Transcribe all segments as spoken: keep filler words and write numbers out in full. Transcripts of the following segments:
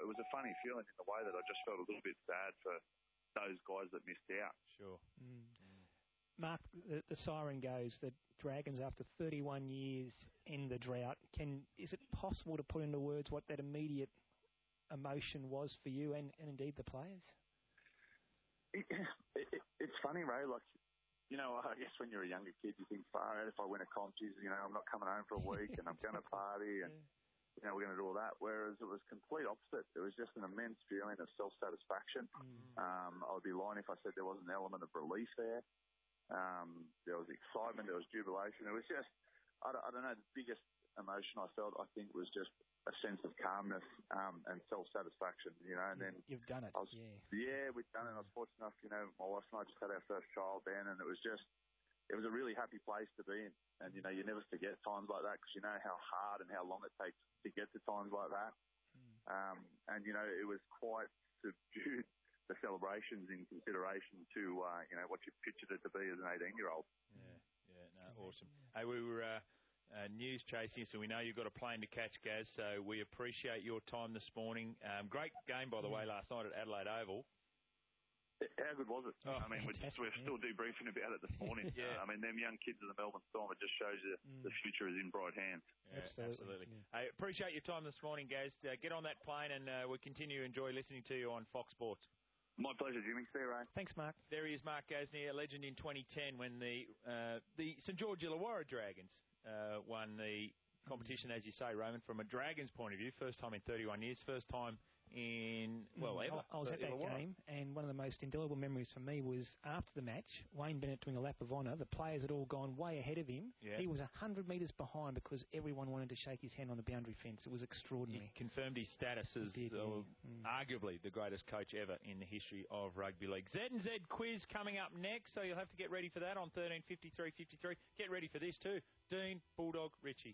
it was a funny feeling in the way that I just felt a little bit sad for those guys that missed out. Sure. Mm. Mark, the, the siren goes that Dragons, after thirty-one years, end the drought. Can is it possible to put into words what that immediate emotion was for you and, and indeed the players? It, it, it, it's funny, Ray. Like, you know, I guess when you're a younger kid, you think, far out, if I win a comp, geez, you know, I'm not coming home for a week and I'm going to party and, you know, we're going to do all that. Whereas it was complete opposite. It was just an immense feeling of self-satisfaction. Mm. Um, I would be lying if I said there wasn't an element of relief there. Um, there was excitement, there was jubilation. It was just, I don't, I don't know, the biggest emotion I felt, I think, was just a sense of calmness um, and self-satisfaction, you know. And then You've done it, I was, yeah. Yeah, we've done it. I was fortunate enough, you know, my wife and I just had our first child then, and it was just, it was a really happy place to be in. And, you know, you never forget times like that because you know how hard and how long it takes to get to times like that. Mm. Um, and, you know, it was quite subdued, the celebrations in consideration to, uh, you know, what you pictured it to be as an eighteen-year-old. Yeah, yeah, no, awesome. Hey, we were... Uh, Uh, news chasing, so we know you've got a plane to catch, Gaz, so we appreciate your time this morning. Um, great game, by the way, last night at Adelaide Oval. How good was it? Oh, I mean, we're, just, we're still debriefing about it this morning. yeah. uh, I mean, them young kids of the Melbourne Storm, it just shows you mm. the future is in bright hands. Yeah, absolutely. absolutely. Yeah. I appreciate your time this morning, Gaz. Uh, get on that plane and uh, we'll continue to enjoy listening to you on Fox Sports. My pleasure, Jimmy. See you, Ray. Thanks, Mark. There he is, Mark Gasnier, a legend in twenty ten when the uh, the St George Illawarra Dragons uh, won the competition, as you say, Roman, from a Dragons point of view. First time in thirty-one years, first time in, well, mm, ever. I, I was at that Illawarra. game, and one of the most indelible memories for me was after the match, Wayne Bennett doing a lap of honour. The players had all gone way ahead of him. Yeah. He was one hundred metres behind because everyone wanted to shake his hand on the boundary fence. It was extraordinary. He confirmed his status as did, uh, yeah. mm. arguably the greatest coach ever in the history of rugby league. Z and Z quiz coming up next, so you'll have to get ready for that on thirteen fifty-three fifty-three. Get ready for this too. Dean Bulldog Ritchie.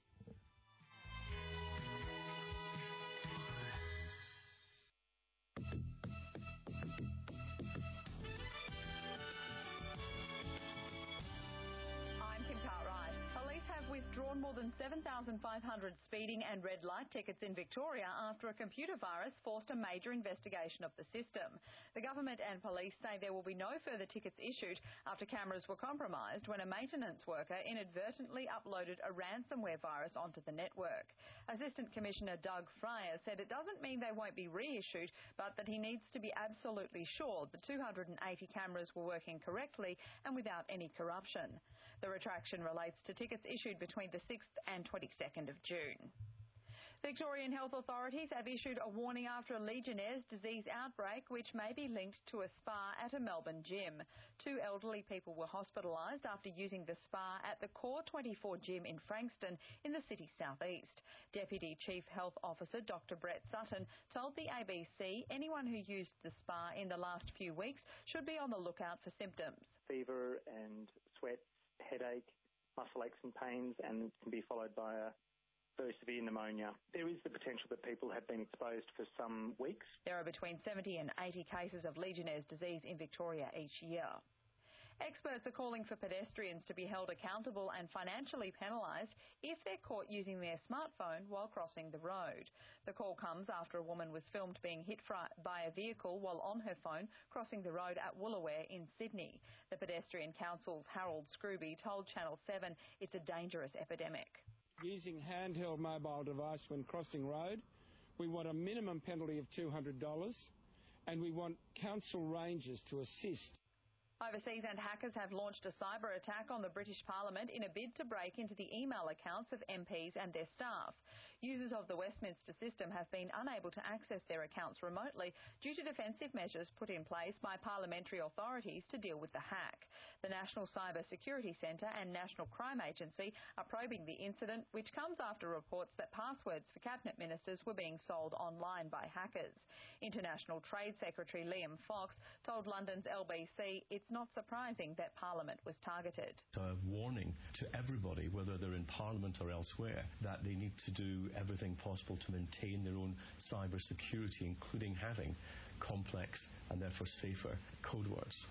Withdrawn more than seven thousand five hundred speeding and red light tickets in Victoria after a computer virus forced a major investigation of the system. The government and police say there will be no further tickets issued after cameras were compromised when a maintenance worker inadvertently uploaded a ransomware virus onto the network. Assistant Commissioner Doug Fryer said it doesn't mean they won't be reissued, but that he needs to be absolutely sure the two hundred eighty cameras were working correctly and without any corruption. The retraction relates to tickets issued between the sixth and twenty-second of June. Victorian health authorities have issued a warning after a Legionnaire's disease outbreak which may be linked to a spa at a Melbourne gym. Two elderly people were hospitalised after using the spa at the Core twenty-four gym in Frankston in the city's southeast. Deputy Chief Health Officer Doctor Brett Sutton told the A B C anyone who used the spa in the last few weeks should be on the lookout for symptoms. Fever and sweat, headache, muscle aches and pains, and can be followed by a very severe pneumonia. There is the potential that people have been exposed for some weeks. There are between seventy and eighty cases of Legionnaire's disease in Victoria each year. Experts are calling for pedestrians to be held accountable and financially penalised if they're caught using their smartphone while crossing the road. The call comes after a woman was filmed being hit by a vehicle while on her phone crossing the road at Woolooware in Sydney. The Pedestrian Council's Harold Scrooby told Channel seven it's a dangerous epidemic. Using handheld mobile device when crossing road, we want a minimum penalty of two hundred dollars and we want council rangers to assist. Overseas and hackers have launched a cyber attack on the British Parliament in a bid to break into the email accounts of M Ps and their staff. Users of the Westminster system have been unable to access their accounts remotely due to defensive measures put in place by parliamentary authorities to deal with the hack. The National Cyber Security Centre and National Crime Agency are probing the incident, which comes after reports that passwords for cabinet ministers were being sold online by hackers. International Trade Secretary Liam Fox told London's L B C it's It's not surprising that Parliament was targeted. A warning to everybody, whether they're in Parliament or elsewhere, that they need to do everything possible to maintain their own cyber security, including having complex and therefore safer code words.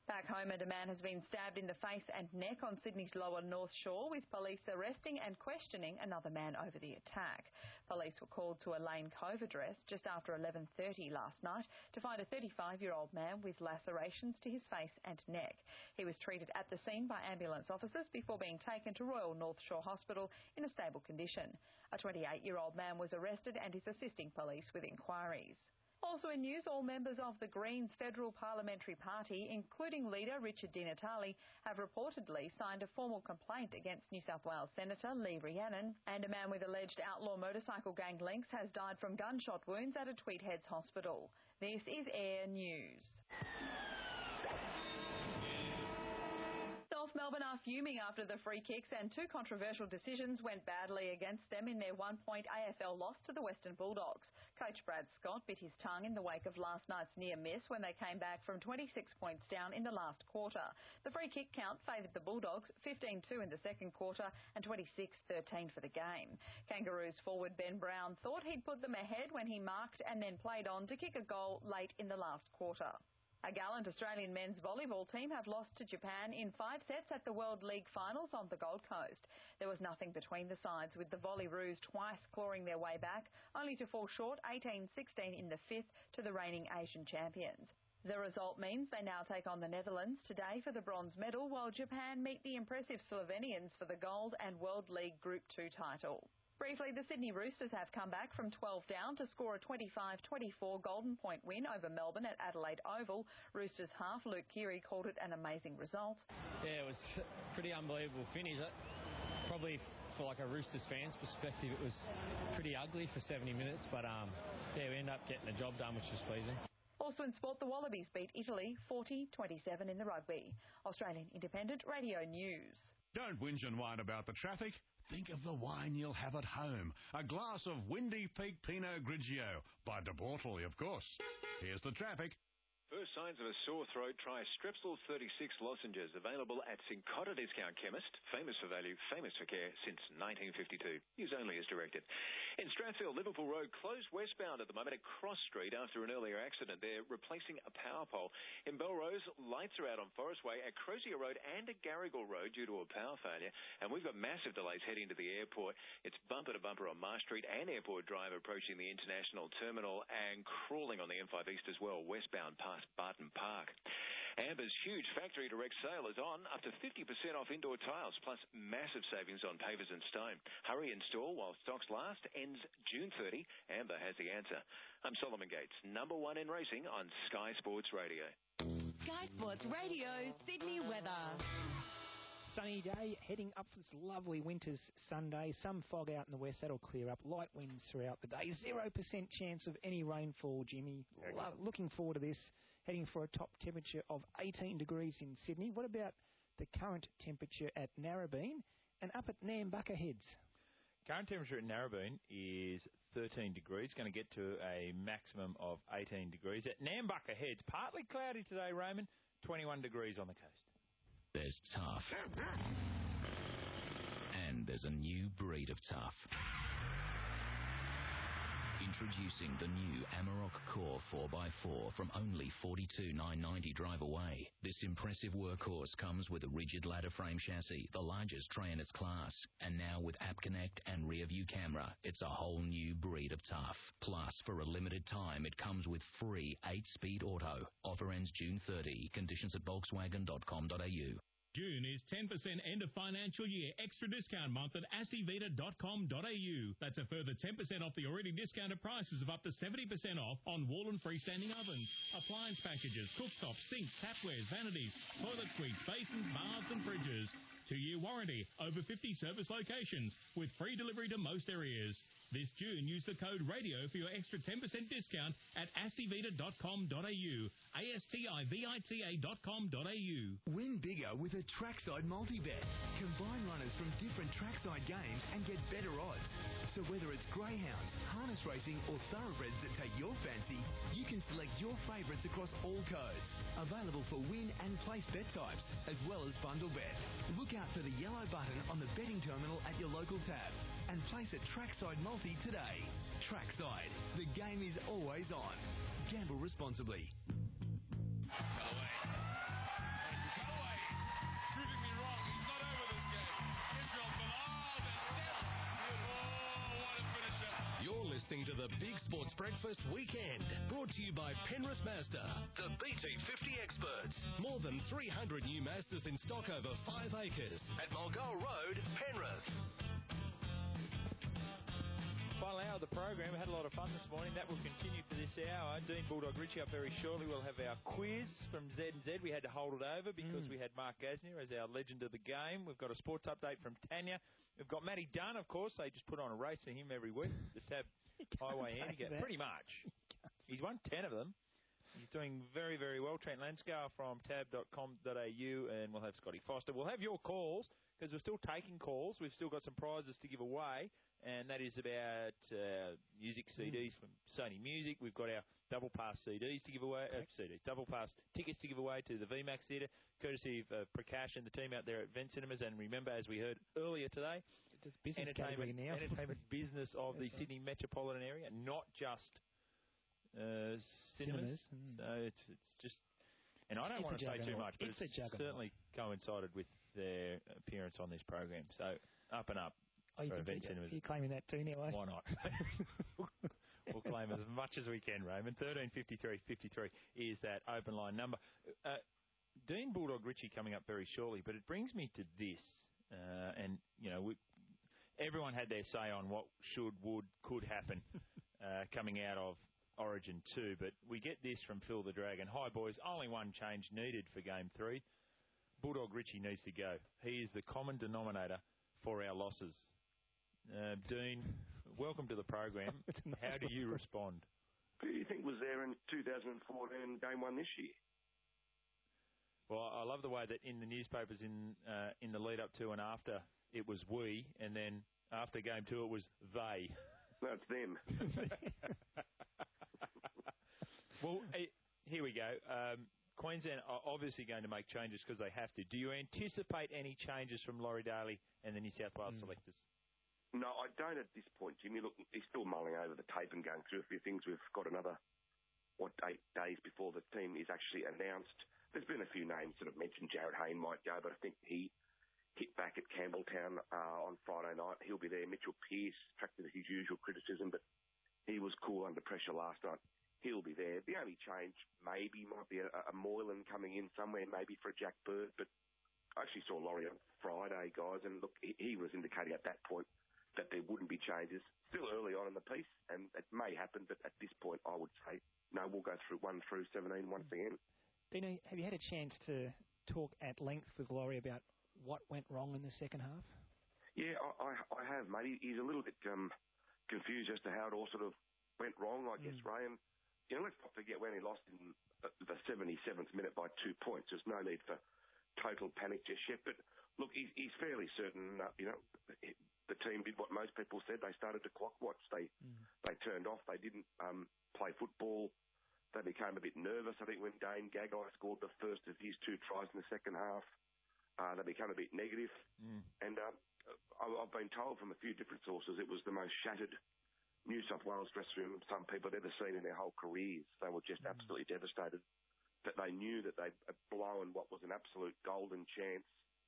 Back home, a man has been stabbed in the face and neck on Sydney's lower North Shore, with police arresting and questioning another man over the attack. Police were called to a Lane Cove address just after eleven thirty last night to find a thirty-five-year-old man with lacerations to his face and neck. He was treated at the scene by ambulance officers before being taken to Royal North Shore Hospital in a stable condition. A twenty-eight-year-old man was arrested and is assisting police with inquiries. Also in news, all members of the Greens Federal Parliamentary Party, including leader Richard Di Natale, have reportedly signed a formal complaint against New South Wales Senator Lee Rhiannon, and a man with alleged outlaw motorcycle gang links has died from gunshot wounds at a Tweed Heads hospital. This is Air News. North Melbourne are fuming after the free kicks and two controversial decisions went badly against them in their one-point A F L loss to the Western Bulldogs. Coach Brad Scott bit his tongue in the wake of last night's near miss when they came back from twenty-six points down in the last quarter. The free kick count favoured the Bulldogs, fifteen two in the second quarter and twenty-six thirteen for the game. Kangaroos forward Ben Brown thought he'd put them ahead when he marked and then played on to kick a goal late in the last quarter. A gallant Australian men's volleyball team have lost to Japan in five sets at the World League Finals on the Gold Coast. There was nothing between the sides, with the Volleyroos twice clawing their way back, only to fall short eighteen sixteen in the fifth to the reigning Asian champions. The result means they now take on the Netherlands today for the bronze medal, while Japan meet the impressive Slovenians for the gold and World League Group two title. Briefly, the Sydney Roosters have come back from twelve down to score a twenty-five twenty-four Golden Point win over Melbourne at Adelaide Oval. Roosters half Luke Keary called it an amazing result. Yeah, it was a pretty unbelievable finish. Probably for like a Roosters fan's perspective, it was pretty ugly for seventy minutes, but um, yeah, we ended up getting the job done, which was pleasing. Also in sport, the Wallabies beat Italy forty twenty-seven in the rugby. Australian Independent Radio News. Don't whinge and whine about the traffic. Think of the wine you'll have at home. A glass of Windy Peak Pinot Grigio. By De Bortoli, of course. Here's the traffic. First signs of a sore throat, try Strepsil thirty-six lozenges, available at Cincotta Discount Chemist, famous for value, famous for care since nineteen fifty-two. Use only as directed. In Strathfield, Liverpool Road closed westbound at the moment at Cross Street after an earlier accident. They're replacing a power pole. In Belrose, lights are out on Forest Way, at Crozier Road and at Garrigal Road due to a power failure. And we've got massive delays heading to the airport. It's bumper to bumper on Marsh Street and Airport Drive approaching the International Terminal, and crawling on the M five East as well, westbound past Barton Park. Amber's huge factory direct sale is on, up to fifty percent off indoor tiles, plus massive savings on pavers and stone. Hurry in store while stocks last. Ends June thirtieth. Amber has the answer. I'm Solomon Gates, number one in racing on Sky Sports Radio. Sky Sports Radio, Sydney weather. Sunny day, heading up for this lovely winter's Sunday. Some fog out in the west, that'll clear up. Light winds throughout the day. Zero percent chance of any rainfall, Jimmy. Lo- looking forward to this. Heading for a top temperature of eighteen degrees in Sydney. What about the current temperature at Narrabeen and up at Nambucca Heads? Current temperature at Narrabeen is thirteen degrees, going to get to a maximum of eighteen degrees. At Nambucca Heads, partly cloudy today, Roman, twenty-one degrees on the coast. There's tough. And there's a new breed of tough. Introducing the new Amarok Core four by four from only forty-two thousand nine hundred ninety drive away. This impressive workhorse comes with a rigid ladder frame chassis, the largest tray in its class. And now with App Connect and rear view camera, it's a whole new breed of tough. Plus, for a limited time, it comes with free eight-speed auto. Offer ends June thirtieth. Conditions at volkswagen dot com dot a u. June is ten percent end of financial year extra discount month at astivita dot com dot a u. That's a further ten percent off the already discounted prices of up to seventy percent off on wall and freestanding ovens, appliance packages, cooktops, sinks, tapwares, vanities, toilet suites, basins, baths and fridges. Two-year warranty, over fifty service locations with free delivery to most areas. This June, use the code RADIO for your extra ten percent discount at astivita dot com dot a u. A S T I V I T A dot com dot a u. Win bigger with a Trackside multi-bet. Combine runners from different Trackside games and get better odds. So whether it's greyhounds, harness racing or thoroughbreds that take your fancy, you can select your favourites across all codes. Available for win and place bet types, as well as bundle bet. Look out for the yellow button on the betting terminal at your local tab and place a Trackside multi today. Trackside, the game is always on. Gamble responsibly. listening to the Big Sports Breakfast Weekend, brought to you by Penrith Mazda, the B T fifty experts. More than three hundred new Mazdas in stock over five acres at Mulgoa Road, Penrith. Final hour of the program. We had a lot of fun this morning. That will continue for this hour. Dean Bulldog Richie up very shortly. We'll have our quiz from Z and Z. We had to hold it over because mm. we had Mark Gasnier as our legend of the game. We've got a sports update from Tanya. We've got Matty Dunn, of course. They just put on a race for him every week. The Tab Highway Handicap. Pretty much. He's won ten of them. He's doing very, very well. Trent Lanscar from tab dot com dot a u, and we'll have Scotty Foster. We'll have your calls because we're still taking calls. We've still got some prizes to give away, and that is about uh, music C Ds mm. from Sony Music. We've got our double pass C Ds to give away, uh, C Ds, double pass tickets to give away to the V MAX Theatre, courtesy of uh, Prakash and the team out there at Vent Cinemas. And remember, as we heard earlier today, it's business entertainment, now. entertainment business of the right. Sydney metropolitan area, not just uh, cinemas. cinemas. Mm. So it's it's just, and I don't it's want to say too much, but it's, it's certainly coincided with their appearance on this program. So up and up. Oh, you for Event Cinemas. You're claiming that too now, eh? Why not? We'll claim as much as we can, Raymond. thirteen fifty-three fifty-three is that open line number. Uh, Dean Bulldog Richie coming up very shortly, but it brings me to this. Uh, and, you know, we, everyone had their say on what should, would, could happen uh, coming out of Origin two. But we get this from Phil the Dragon. Hi, boys. Only one change needed for Game three. Bulldog Richie needs to go. He is the common denominator for our losses. Uh, Dean, welcome to the program. How do you respond? Who do you think was there in two thousand fourteen Game one this year? Well, I love the way that in the newspapers in uh, in the lead up to and after it was we, and then after Game two it was they. No, it's them. Well, it, here we go. Um, Queensland are obviously going to make changes because they have to. Do you anticipate any changes from Laurie Daly and the New South Wales mm. selectors? No, I don't at this point, Jimmy. Look, he's still mulling over the tape and going through a few things. We've got another, what, eight days before the team is actually announced. There's been a few names that have mentioned Jared Hayne might go, but I think he hit back at Campbelltown uh, on Friday night. He'll be there. Mitchell Pearce attracted his usual criticism, but he was cool under pressure last night. He'll be there. The only change maybe might be a, a Moylan coming in somewhere, maybe for a Jack Bird, but I actually saw Laurie on Friday, guys, and look, he, he was indicating at that point that there wouldn't be changes. Still early on in the piece, and it may happen, but at this point, I would say, no, we'll go through one through seventeen once again. Dino, have you had a chance to talk at length with Laurie about what went wrong in the second half? Yeah, I, I, I have, mate. He's a little bit um, confused as to how it all sort of went wrong, I guess, mm. Ray. And, you know, let's not forget when he lost in the seventy-seventh minute by two points. There's no need for total panic just yet. But, look, he's, he's fairly certain, uh, you know, the team did what most people said. They started to clock watch. They mm. they turned off. They didn't um, play football. They became a bit nervous, I think, when Dane Gagai scored the first of his two tries in the second half. Uh, they became a bit negative. Mm. And uh, I, I've been told from a few different sources it was the most shattered New South Wales dressing room some people had ever seen in their whole careers. They were just mm. absolutely devastated. That they knew that they'd blown what was an absolute golden chance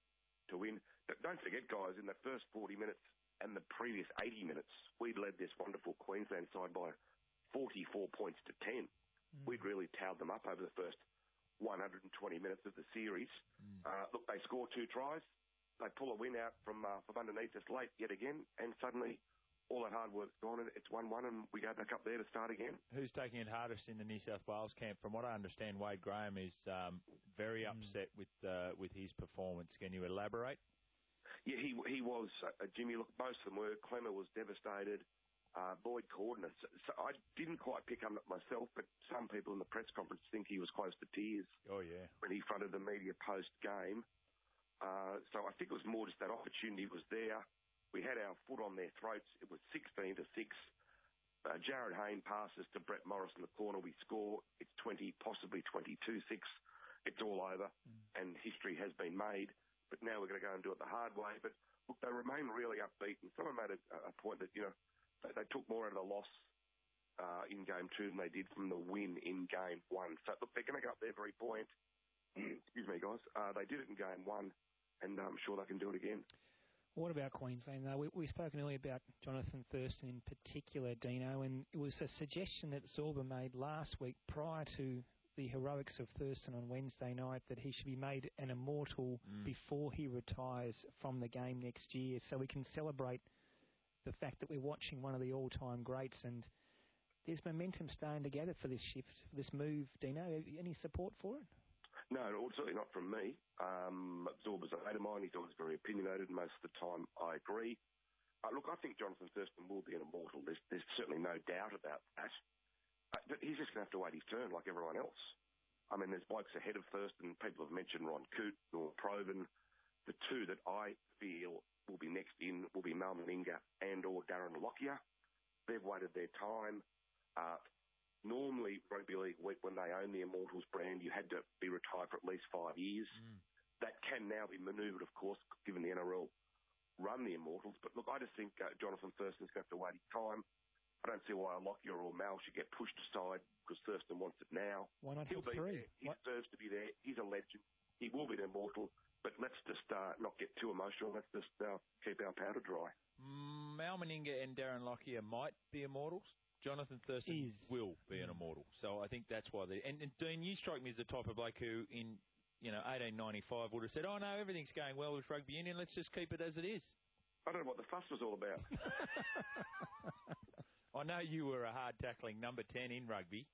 to win. But don't forget, guys, in the first forty minutes and the previous eighty minutes, we'd led this wonderful Queensland side by forty-four points to ten. Mm. We'd really towed them up over the first one hundred twenty minutes of the series. Mm. Uh, look, they score two tries. They pull a win out from uh, from underneath us late yet again, and suddenly all that hard work's gone, and it's one one, and we go back up there to start again. Who's taking it hardest in the New South Wales camp? From what I understand, Wade Graham is um, very mm. upset with uh, with his performance. Can you elaborate? Yeah, he he was, uh, Jimmy. Look, most of them were. Clemmer was devastated. Uh, Boyd Cordner. So, so I didn't quite pick up myself, but some people in the press conference think he was close to tears. Oh, yeah. When he fronted the media post-game. Uh, so I think it was more just that opportunity was there. We had our foot on their throats. It was sixteen to six. Uh, Jared Hayne passes to Brett Morris in the corner. We score. It's twenty, possibly twenty-two six. It's all over, mm. and history has been made. But now we're going to go and do it the hard way. But look, they remain really upbeat. And someone made a, a point that, you know, they, they took more out of the loss uh, in game two than they did from the win in game one. So look, they're going to go up there very buoyant. Excuse me, guys. Uh, they did it in game one, and I'm sure they can do it again. What about Queensland, though? We, we spoken earlier about Jonathan Thurston in particular, Dino, and it was a suggestion that Zorba made last week prior to the heroics of Thurston on Wednesday night that he should be made an immortal mm. before he retires from the game next year, so we can celebrate the fact that we're watching one of the all-time greats, and there's momentum starting to gather for this shift, for this move. Dino, any support for it? No, certainly not from me. Um, Zorba's a mate of mine. He's always very opinionated. Most of the time, I agree. Uh, look, I think Jonathan Thurston will be an immortal. There's, there's certainly no doubt about that. Uh, but he's just going to have to wait his turn like everyone else. I mean, there's blokes ahead of Thurston. People have mentioned Ron Coote, Norm Provan. The two that I feel will be next in will be Mal Meninga and or Darren Lockyer. They've waited their time. Uh, Normally, rugby league week, when they own the Immortals brand, you had to be retired for at least five years. Mm. That can now be manoeuvred, of course, given the N R L run the Immortals. But look, I just think uh, Jonathan Thurston's going to have to wait his time. I don't see why a Lockyer or Mal should get pushed aside because Thurston wants it now. Why not He'll have be three? There. He what? deserves to be there. He's a legend. He will be an Immortal. But let's just uh, not get too emotional. Let's just uh, keep our powder dry. Mm, Mal Meninga and Darren Lockyer might be Immortals. Jonathan Thurston is. will be an immortal. So I think that's why they... And, and Dean, you strike me as the type of bloke who, in, you know, eighteen ninety-five would have said, oh, no, everything's going well with rugby union, let's just keep it as it is. I don't know what the fuss was all about. I know you were a hard-tackling number ten in rugby.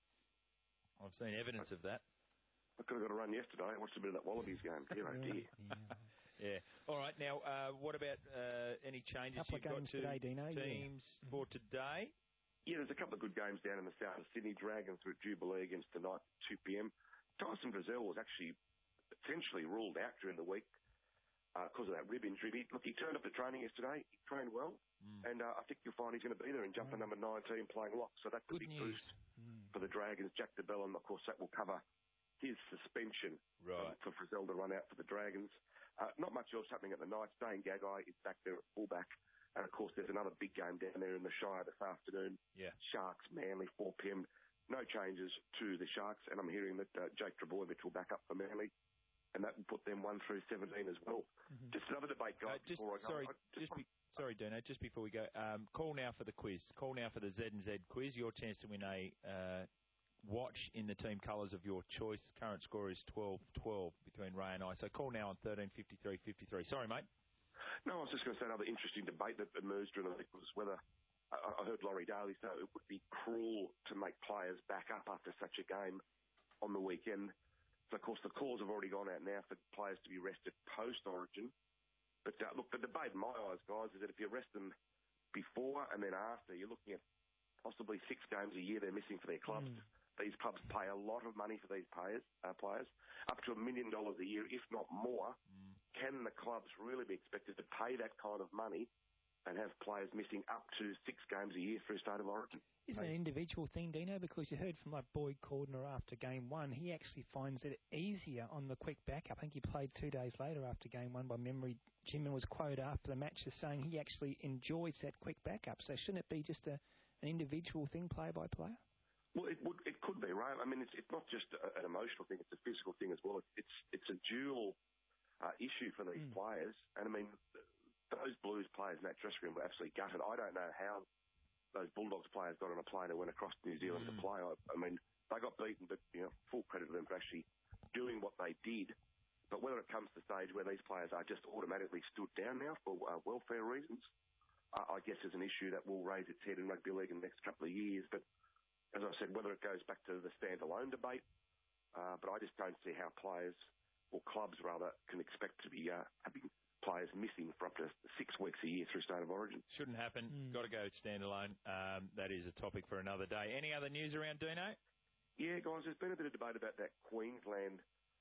I've seen evidence of that. I could have got a run yesterday. I watched a bit of that Wallabies game. Dear, oh dear. Yeah. All right. Now, uh, what about uh, any changes Couple you've got to today, Dino. teams yeah. for today? Yeah, there's a couple of good games down in the south of Sydney. Dragons through Jubilee against tonight at two p.m. Tyson Frizzell was actually potentially ruled out during the week because uh, of that rib injury. He, look, he turned up to training yesterday. He trained well. Mm. And uh, I think you'll find he's going to be there in jumper mm. number nineteen playing lock. So that's a big news. boost mm. for the Dragons. Jack DeBellin, of course, that will cover his suspension right. um, for Frizzell to run out for the Dragons. Uh, not much else happening at the night. Dane Gagai is back there at fullback. And, of course, there's another big game down there in the Shire this afternoon. Yeah. Sharks, Manly, four p.m. No changes to the Sharks. And I'm hearing that uh, Jake Trebojevic will back up for Manly. And that will put them one through seventeen as well. Mm-hmm. Just another debate, guys. Uh, just, before I go. sorry, I just just be, sorry, Dino, just before we go. Um, call now for the quiz. Call now for the Z and Z quiz. Your chance to win a uh, watch in the team colours of your choice. Current score is twelve twelve between Ray and I. So call now on thirteen fifty-three fifty-three. Sorry, mate. No, I was just going to say another interesting debate that emerged during the week was whether, I, I heard Laurie Daly say it would be cruel to make players back up after such a game on the weekend. So, of course, the calls have already gone out now for players to be rested post-Origin. But, uh, look, the debate in my eyes, guys, is that if you rest them before and then after, you're looking at possibly six games a year they're missing for their clubs. Mm. These clubs pay a lot of money for these players, uh, players, up to a million dollars a year, if not more. Mm. Can the clubs really be expected to pay that kind of money and have players missing up to six games a year through State of Origin? Isn't it an individual thing, Dino? Because you heard from like Boyd Cordner after game one, he actually finds it easier on the quick backup. I think he played two days later after game one by memory. Jim was quoted after the match as saying he actually enjoys that quick backup. So shouldn't it be just a, an individual thing, player by player? Well, it would, it could be, right? I mean, it's it's not just a, an emotional thing; it's a physical thing as well. It's it's a dual uh, issue for these mm. players, and I mean, those Blues players in that dressing room were absolutely gutted. I don't know how those Bulldogs players got on a plane and went across to New Zealand mm. to play. I, I mean, they got beaten, but you know, full credit to them for actually doing what they did. But whether it comes to the stage where these players are just automatically stood down now for uh, welfare reasons, uh, I guess is an issue that will raise its head in rugby league in the next couple of years. But as I said, whether it goes back to the standalone debate, uh, but I just don't see how players, or clubs rather, can expect to be uh, having players missing for up to six weeks a year through State of Origin. Shouldn't happen. Mm. Got to go standalone. Um, that is a topic for another day. Any other news around Dino? Yeah, guys, there's been a bit of debate about that Queensland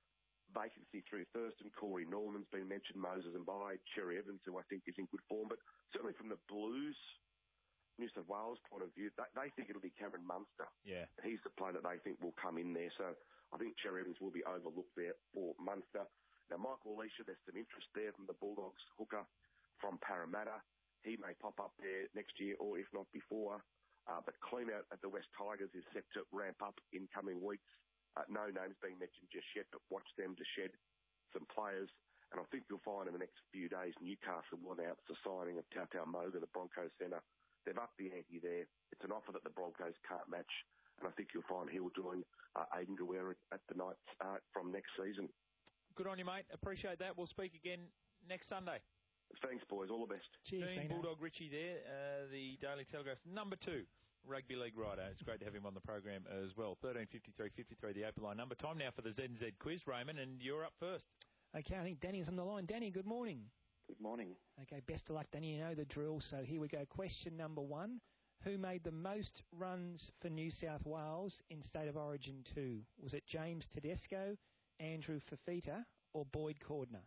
vacancy through Thurston. Corey Norman's been mentioned, Moses Mbai, Cherry Evans, who I think is in good form. But certainly from the Blues, New South Wales point of view, they, they think it'll be Cameron Munster. Yeah. He's the player that they think will come in there. So I think Cherry Evans will be overlooked there for Munster. Now, Michael Leisha, there's some interest there from the Bulldogs hooker from Parramatta. He may pop up there next year or if not before. Uh, but clean out at the West Tigers is set to ramp up in coming weeks. Uh, no names being mentioned just yet, but watch them to shed some players. And I think you'll find in the next few days Newcastle will announce the signing of Tautau Moga, the Broncos centre. They've upped the ante there. It's an offer that the Broncos can't match. And I think you'll find he'll join uh, Aidan Guerrero at the Knights uh, from next season. Good on you, mate. Appreciate that. We'll speak again next Sunday. Thanks, boys. All the best. Cheers, Dean Dino. Bulldog Richie there, uh, the Daily Telegraph's number two rugby league writer. It's great to have him on the program as well. thirteen fifty-three fifty-three, the open line number. Time now for the Z and Z quiz, Raymond, and you're up first. Okay, I think Danny's on the line. Danny, good morning. Good morning. Okay, best of luck, Danny. You know the drill. So here we go. Question number one. Who made the most runs for New South Wales in State of Origin two? Was it James Tedesco, Andrew Fafita, or Boyd Cordner?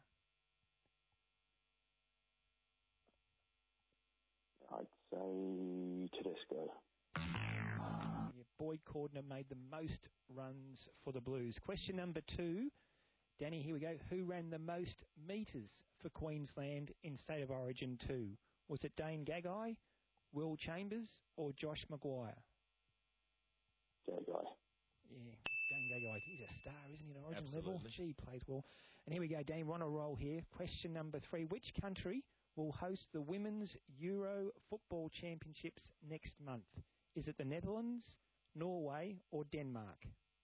I'd say Tedesco. Yeah, Boyd Cordner made the most runs for the Blues. Question number two. Danny, here we go. Who ran the most metres for Queensland in State of Origin two? Was it Dane Gagai, Will Chambers, or Josh Maguire? Gagai. Yeah, Dane Gagai. He's a star, isn't he, at Origin Absolutely. level? Gee, he plays well. And here we go, Danny. We're on a roll here. Question number three. Which country will host the Women's Euro Football Championships next month? Is it the Netherlands, Norway, or Denmark?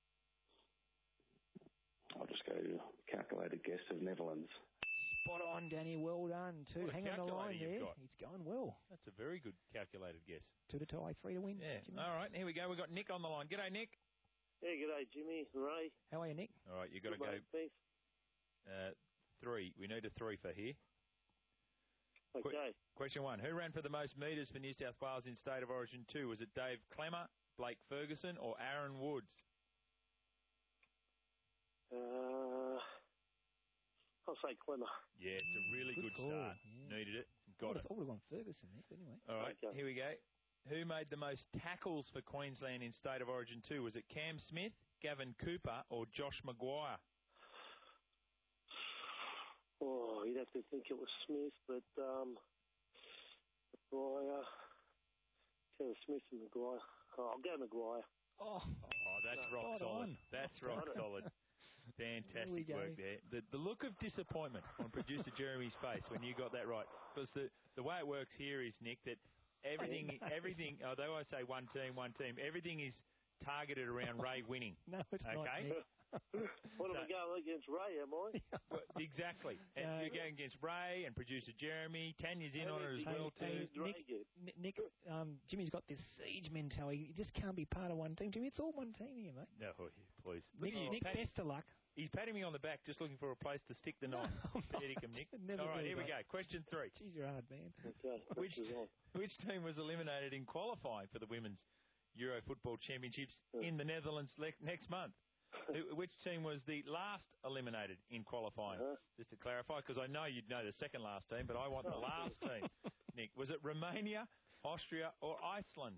I'll just go calculated guess of Netherlands. Spot on, Danny. Well done, too. What a Hang on the calculator line you've there. got. He's going well. That's a very good calculated guess. Two to tie, three to win. Yeah. Jimmy. All right, here we go. We've got Nick on the line. G'day, Nick. Yeah, g'day, Jimmy, Ray. How are you, Nick? All right, you've got to Good, go mate, thanks. uh, three. We need a three for here. Okay. Qu- question one. Who ran for the most metres for New South Wales in State of Origin two? Was it Dave Clemmer, Blake Ferguson, or Aaron Woods? Uh, I'll say Clemmer. Yeah, it's a really Good good, call, start. yeah. Needed it. I Got would it. have, I would have gone Ferguson there, but anyway. All right, Okay. here we go. Who made the most tackles for Queensland in State of Origin two? Was it Cam Smith, Gavin Cooper, or Josh Maguire? Oh, you'd have to think it was Smith, but um, Maguire. Kevin Smith and Maguire. Oh, I'll go Maguire. Oh, Oh, that's No, rock spot solid. on. That's rock solid. Fantastic go. work there. The, the look of disappointment on producer Jeremy's face when you got that right. Because the, the way it works here is, Nick, that everything, everything, although I say one team, one team, everything is targeted around Ray winning. No, it's not, Okay? Nick. What am I going against Ray, am I? Well, exactly. And Uh, you're going against Ray and producer Jeremy. Tanya's in on it as Hey, well, hey, too. Ray Nick, get? Nick, Nick um, Jimmy's got this siege mentality. He just can't be part of one team. Jimmy, it's all one team here, mate. No, oh, yeah, please. Nick, He's Nick pat- best of luck. He's patting me on the back, just looking for a place to stick the knife. Pedicum, Nick. Never All right, do, here we mate. go. Question three. Jeez, you're hard, man. Okay. Which, that's on. which team was eliminated in qualifying for the Women's Euro Football Championships in the Netherlands le- next month? Who- Which team was the last eliminated in qualifying? Uh-huh. Just to clarify, because I know you'd know the second last team, but I want the Oh. last team. Nick, was it Romania, Austria, or Iceland?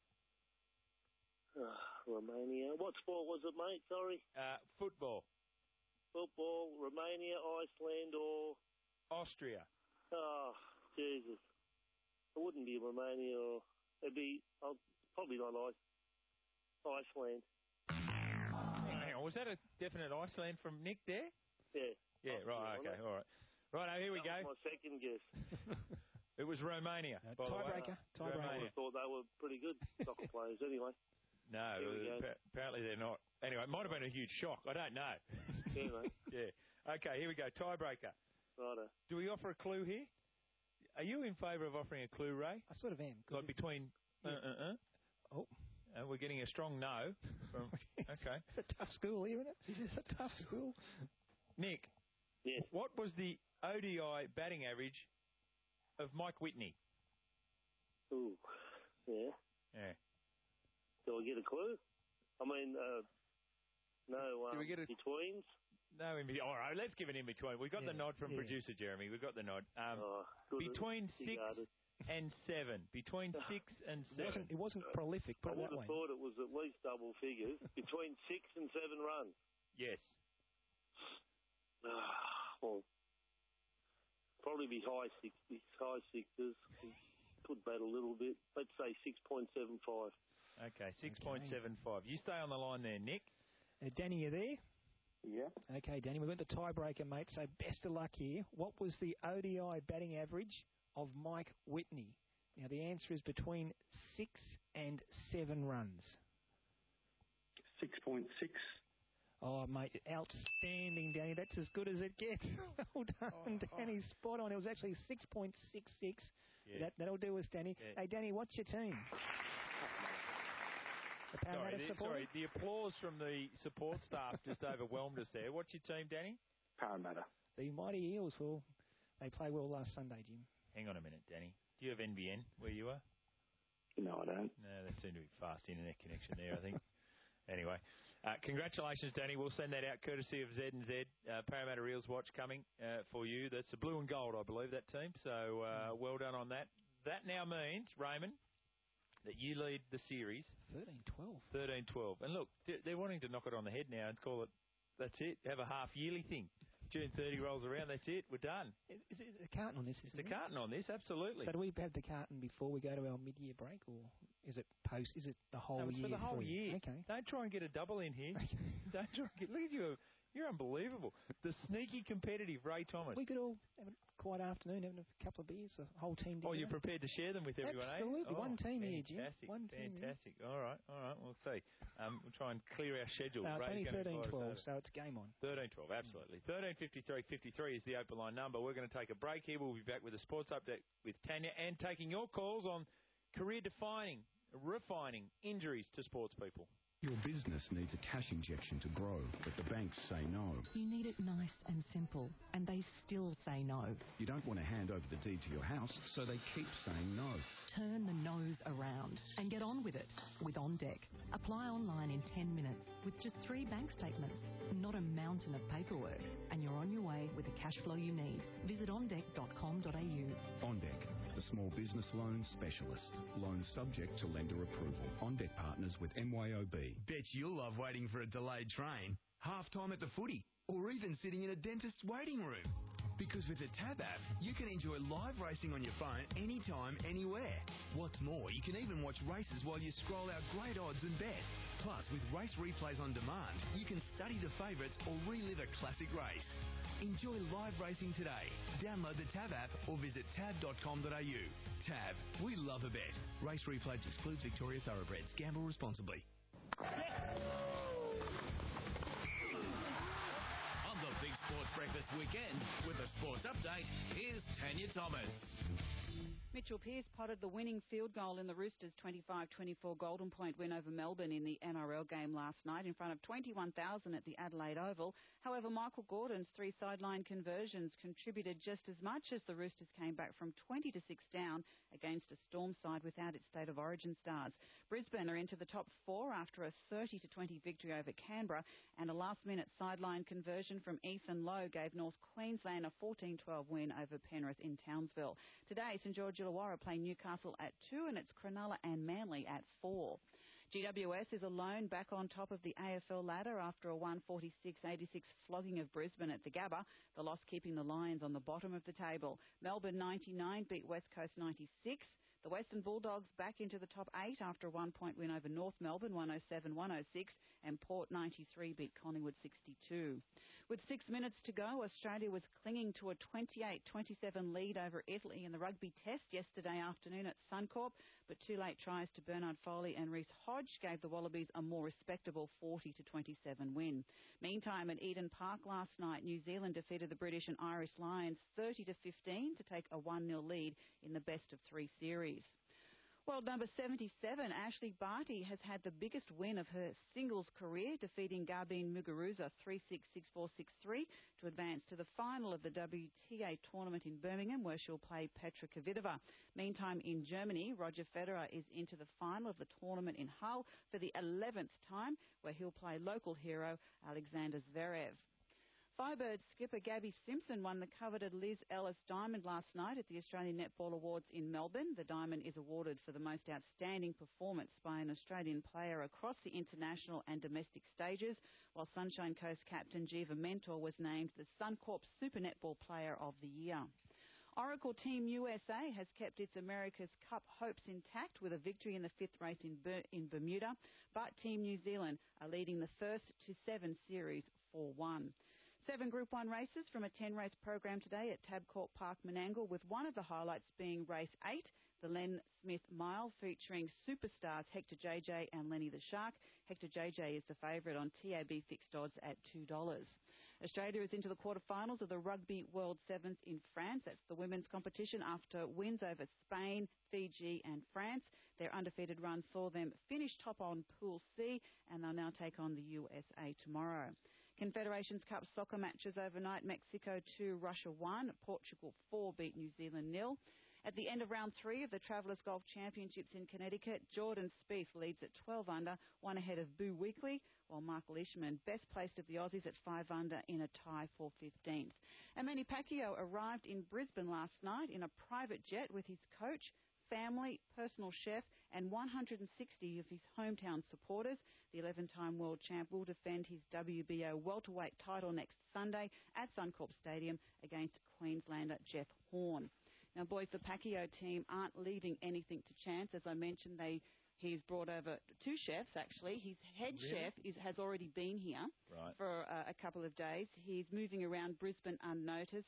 Uh, Romania. What sport was it, mate? Sorry. Uh, football, Football, Romania, Iceland, or... Austria. Oh, Jesus. It wouldn't be Romania, or... It'd be... Oh, probably not Ice, Iceland. Hang on, was that a definite Iceland from Nick there? Yeah. Yeah, right, okay, all right. Right, now here we That go. was my second guess. It was Romania, Uh, by the way. tiebreaker, I tiebreaker. Romania. thought they were pretty good soccer players anyway. No, Here we go. appa- apparently they're not. Anyway, it might have been a huge shock. I don't know. Yeah, mate. Yeah. Okay, here we go. Tiebreaker. Righto. Do we offer a clue here? Are you in favour of offering a clue, Ray? I sort of am. 'cause Like it- between uh, Yeah. uh, uh? Oh. Uh, we're getting a strong no. From, okay. It's a tough school, isn't it? It's a tough school. Nick, Yes. what was the O D I batting average of Mike Whitney? Ooh. Yeah. Yeah. Do I get a clue? I mean, uh, no, um, Do we get a- betweens? No, in be- all right, let's give it in between. We got the Yeah, nod from yeah. producer Jeremy. We got the nod. Um, Oh, good. between He six guarded. and seven. Between six and It seven. wasn't, it wasn't prolific, I put it would that have way. thought it was at least double figures. Between six and seven runs. Yes. Ah, well, probably be high sixties, high sixes. Could bat a little bit. Let's say six point seven five. Okay, six point seven five. You stay on the line there, Nick. Uh, Danny, you there? Yeah. Okay, Danny, we've got the tiebreaker, mate, so best of luck here. What was the O D I batting average of Mike Whitney? Now, the answer is between six and seven runs. six point six. Oh, mate, outstanding, Danny. That's as good as it gets. Well done, oh, Danny. Oh. Spot on. It was actually six point six six. Yeah. That, that'll do us, Danny. Yeah. Hey, Danny, what's your team? The sorry, the, sorry, the applause from the support staff just overwhelmed us there. What's your team, Danny? Parramatta. The Mighty Eels. Well, they played well last Sunday, Jim. Hang on a minute, Danny. Do you have N B N where you are? No, I don't. No, that seemed to be fast internet connection there, I think. Anyway, uh, congratulations, Danny. We'll send that out courtesy of Z and Z. Uh, Parramatta Eels watch coming uh, for you. That's the blue and gold, I believe, that team. So uh, mm. well done on that. That now means, Raymond, that you lead the series. thirteen twelve. thirteen twelve. And look, they're wanting to knock it on the head now and call it, that's it, have a half-yearly thing. June thirtieth rolls around, that's it, we're done. Is it a carton on this? It's a carton on this, absolutely. So do we have the carton before we go to our mid-year break, or is it post? Is it the whole no, it's year? for the whole through? year. Okay. Don't try and get a double in here. Don't try and get... Look at you. You're unbelievable. The sneaky competitive Ray Thomas. We could all have a quiet afternoon, having a couple of beers, the whole team together. Oh, you're prepared to share them with everyone, Absolutely. eh? Oh, One team fantastic, here, Jim. One team fantastic. Here. All right, all right, we'll see. Um, we'll try and clear our schedule. No, it's Ray's only thirteen twelve, so it's game on. thirteen twelve, absolutely. thirteen fifty-three fifty-three is the open line number. We're going to take a break here. We'll be back with a sports update with Tanya and taking your calls on career-defining, refining injuries to sports people. Your business needs a cash injection to grow, but the banks say no. You need it nice and simple, and they still say no. You don't want to hand over the deed to your house, so they keep saying no. Turn the no's around and get on with it with OnDeck. Apply online in ten minutes with just three bank statements, not a mountain of paperwork, and you're on your way with the cash flow you need. Visit on deck dot com dot a u. OnDeck, the small business loan specialist. Loans subject to lender approval. OnDeck partners with M Y O B. Bet you'll love waiting for a delayed train, half-time at the footy, or even sitting in a dentist's waiting room. Because with the Tab app, you can enjoy live racing on your phone anytime, anywhere. What's more, you can even watch races while you scroll out great odds and bet. Plus, with race replays on demand, you can study the favourites or relive a classic race. Enjoy live racing today. Download the Tab app or visit tab dot com dot a u. Tab, we love a bet. Race replays excludes Victoria Thoroughbreds. Gamble responsibly. On the Big Sports Breakfast weekend with a sports update, here's Tanya Thomas. Mitchell Pearce potted the winning field goal in the Roosters' twenty-five twenty-four Golden Point win over Melbourne in the N R L game last night in front of twenty-one thousand at the Adelaide Oval. However, Michael Gordon's three sideline conversions contributed just as much as the Roosters came back from twenty to six down against a Storm side without its State of Origin stars. Brisbane are into the top four after a thirty to twenty victory over Canberra, and a last-minute sideline conversion from Ethan Lowe gave North Queensland a fourteen twelve win over Penrith in Townsville. Today, St George Illawarra play Newcastle at two, and it's Cronulla and Manly at four. G W S is alone back on top of the A F L ladder after a one forty-six eighty-six flogging of Brisbane at the Gabba, the loss keeping the Lions on the bottom of the table. Melbourne ninety-nine beat West Coast ninety-six. The Western Bulldogs back into the top eight after a one-point win over North Melbourne, one oh seven one oh six, and Port ninety-three beat Collingwood sixty-two. With six minutes to go, Australia was clinging to a twenty-eight twenty-seven lead over Italy in the rugby test yesterday afternoon at Suncorp, but two late tries to Bernard Foley and Reece Hodge gave the Wallabies a more respectable forty to twenty-seven win. Meantime, at Eden Park last night, New Zealand defeated the British and Irish Lions thirty to fifteen to take a one nil lead in the best of three series. World number seventy-seven, Ashley Barty, has had the biggest win of her singles career, defeating Garbine Muguruza three six, six four, six three to advance to the final of the W T A tournament in Birmingham, where she'll play Petra Kvitova. Meantime, in Germany, Roger Federer is into the final of the tournament in Hull for the eleventh time, where he'll play local hero Alexander Zverev. Firebird skipper Gabby Simpson won the coveted Liz Ellis Diamond last night at the Australian Netball Awards in Melbourne. The diamond is awarded for the most outstanding performance by an Australian player across the international and domestic stages, while Sunshine Coast captain Jiva Mentor was named the Suncorp Super Netball Player of the Year. Oracle Team U S A has kept its America's Cup hopes intact with a victory in the fifth race in, Ber- in Bermuda, but Team New Zealand are leading the first to seven series four one. Seven Group one races from a ten-race program today at Tabcorp Park, Menangle, with one of the highlights being race eight, the Len Smith Mile, featuring superstars Hector J J and Lenny the Shark. Hector J J is the favourite on T A B fixed odds at two dollars. Australia is into the quarterfinals of the Rugby World Sevens in France. That's the women's competition after wins over Spain, Fiji and France. Their undefeated run saw them finish top on Pool C, and they'll now take on the U S A tomorrow. Confederations Cup soccer matches overnight. Mexico two, Russia one. Portugal four beat New Zealand nil. At the end of round three of the Travellers Golf Championships in Connecticut, Jordan Spieth leads at twelve under, one ahead of Boo Weekley, while Michael Ishman, best placed of the Aussies, at five under in a tie for fifteenth. And Manny Pacquiao arrived in Brisbane last night in a private jet with his coach, family, personal chef and one hundred sixty of his hometown supporters. The eleven-time world champ will defend his W B O welterweight title next Sunday at Suncorp Stadium against Queenslander Jeff Horn. Now, boys, the Pacquiao team aren't leaving anything to chance. As I mentioned, they he's brought over two chefs, actually. His head Really? chef is, has already been here Right. for uh, a couple of days. He's moving around Brisbane unnoticed,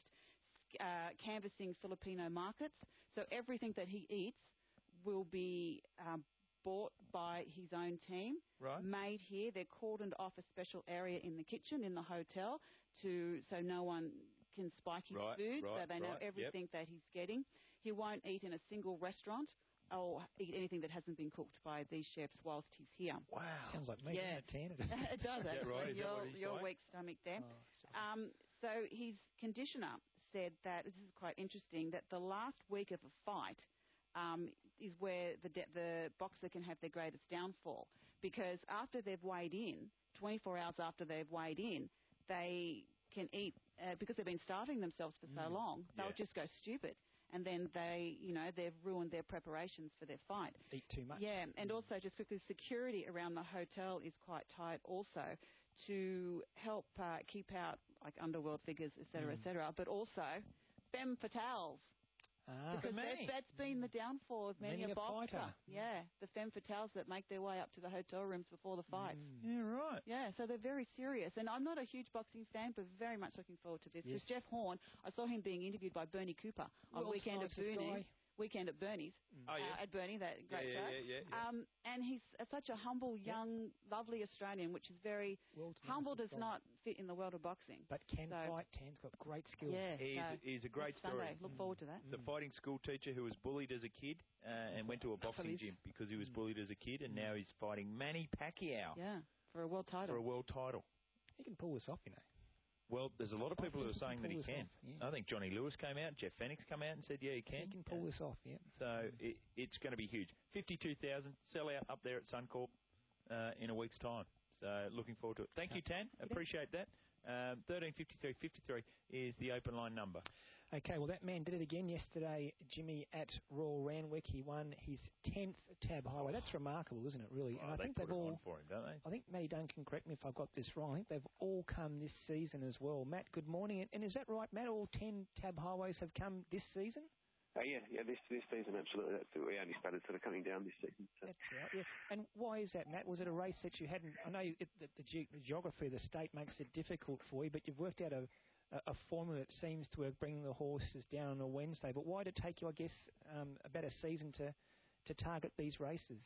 uh, canvassing Filipino markets. So everything that he eats will be um, bought by his own team, Right. made here. They're cordoned off a special area in the kitchen in the hotel to so no one can spike his Right, food, right, so they know right, yep. everything that he's getting. He won't eat in a single restaurant or eat anything that hasn't been cooked by these chefs whilst he's here. Wow. Sounds like me. Yeah. doesn't it, Tan? It does, Is that actually. right? Is that your what he's your like? weak stomach there. Oh, um, so his conditioner said that, this is quite interesting, that the last week of a fight um, is where the, de- the boxer can have their greatest downfall, because after they've weighed in, twenty-four hours after they've weighed in, they can eat, uh, because they've been starving themselves for so Mm. long, they'll Yeah. just go stupid. And then they, you know, they've ruined their preparations for their fight. Eat too much. Yeah, and also just quickly, security around the hotel is quite tight also to help uh, keep out like underworld figures, et cetera, Mm. et cetera, but also femme fatales. Ah, Because that, that's been the downfall of many, Many a a boxer. fighter. Yeah, the femme fatales that make their way up to the hotel rooms before the fights. Yeah, right. Yeah, so they're very serious. And I'm not a huge boxing fan, but very much looking forward to this. Yes. Because Jeff Horn, I saw him being interviewed by Bernie Cooper on World's Weekend at nicest Bernie's. guy. Weekend at Bernie's. Oh, yes. uh, at Bernie, that great yeah, show. yeah, yeah, yeah. Um, and he's uh, such a humble, young, lovely Australian, which is very World's humble. nicest Does guy. not fit in the world of boxing. But can So- fight. Tan's got great skills. Yeah, He's, so he's a great next story. Sunday. Look forward to that. The fighting school teacher who was bullied as a kid uh, and went to a boxing Police. gym because he was bullied as a kid, and now he's fighting Manny Pacquiao Yeah, for a world title. for a world title. He can pull this off, you know. Well, there's a lot of I people who are think he saying can that he pull this can. off, yeah. I think Johnny Lewis came out, Jeff Fenix came out and said, yeah, he can. He can pull this off, yeah. So it, it's going to be huge. fifty-two thousand, sell out up there at Suncorp uh, in a week's time. So looking forward to it. Thank you, Tan. Appreciate that. Um, thirteen fifty-three fifty-three is the open line number. Okay, well, that man did it again yesterday, Jimmy, at Royal Randwick. He won his tenth Tab Highway. That's remarkable, isn't it, really? Oh, and I they think put they've it all... on for him, don't they? I think Matty Duncan, correct me if I've got this wrong, I think they've all come this season as well. Matt, good morning. And, and is that right, Matt? All ten Tab Highways have come this season? Oh, yeah, yeah, this this season, absolutely. That's we only started sort of coming down this season. So. That's right, yeah. And why is that, Matt? Was it a race that you hadn't... I know it, the, the ge- the geography of the state makes it difficult for you, but you've worked out a, a, a formula that seems to work, bringing the horses down on a Wednesday. But why did it take you, I guess, um, about a season to, to target these races?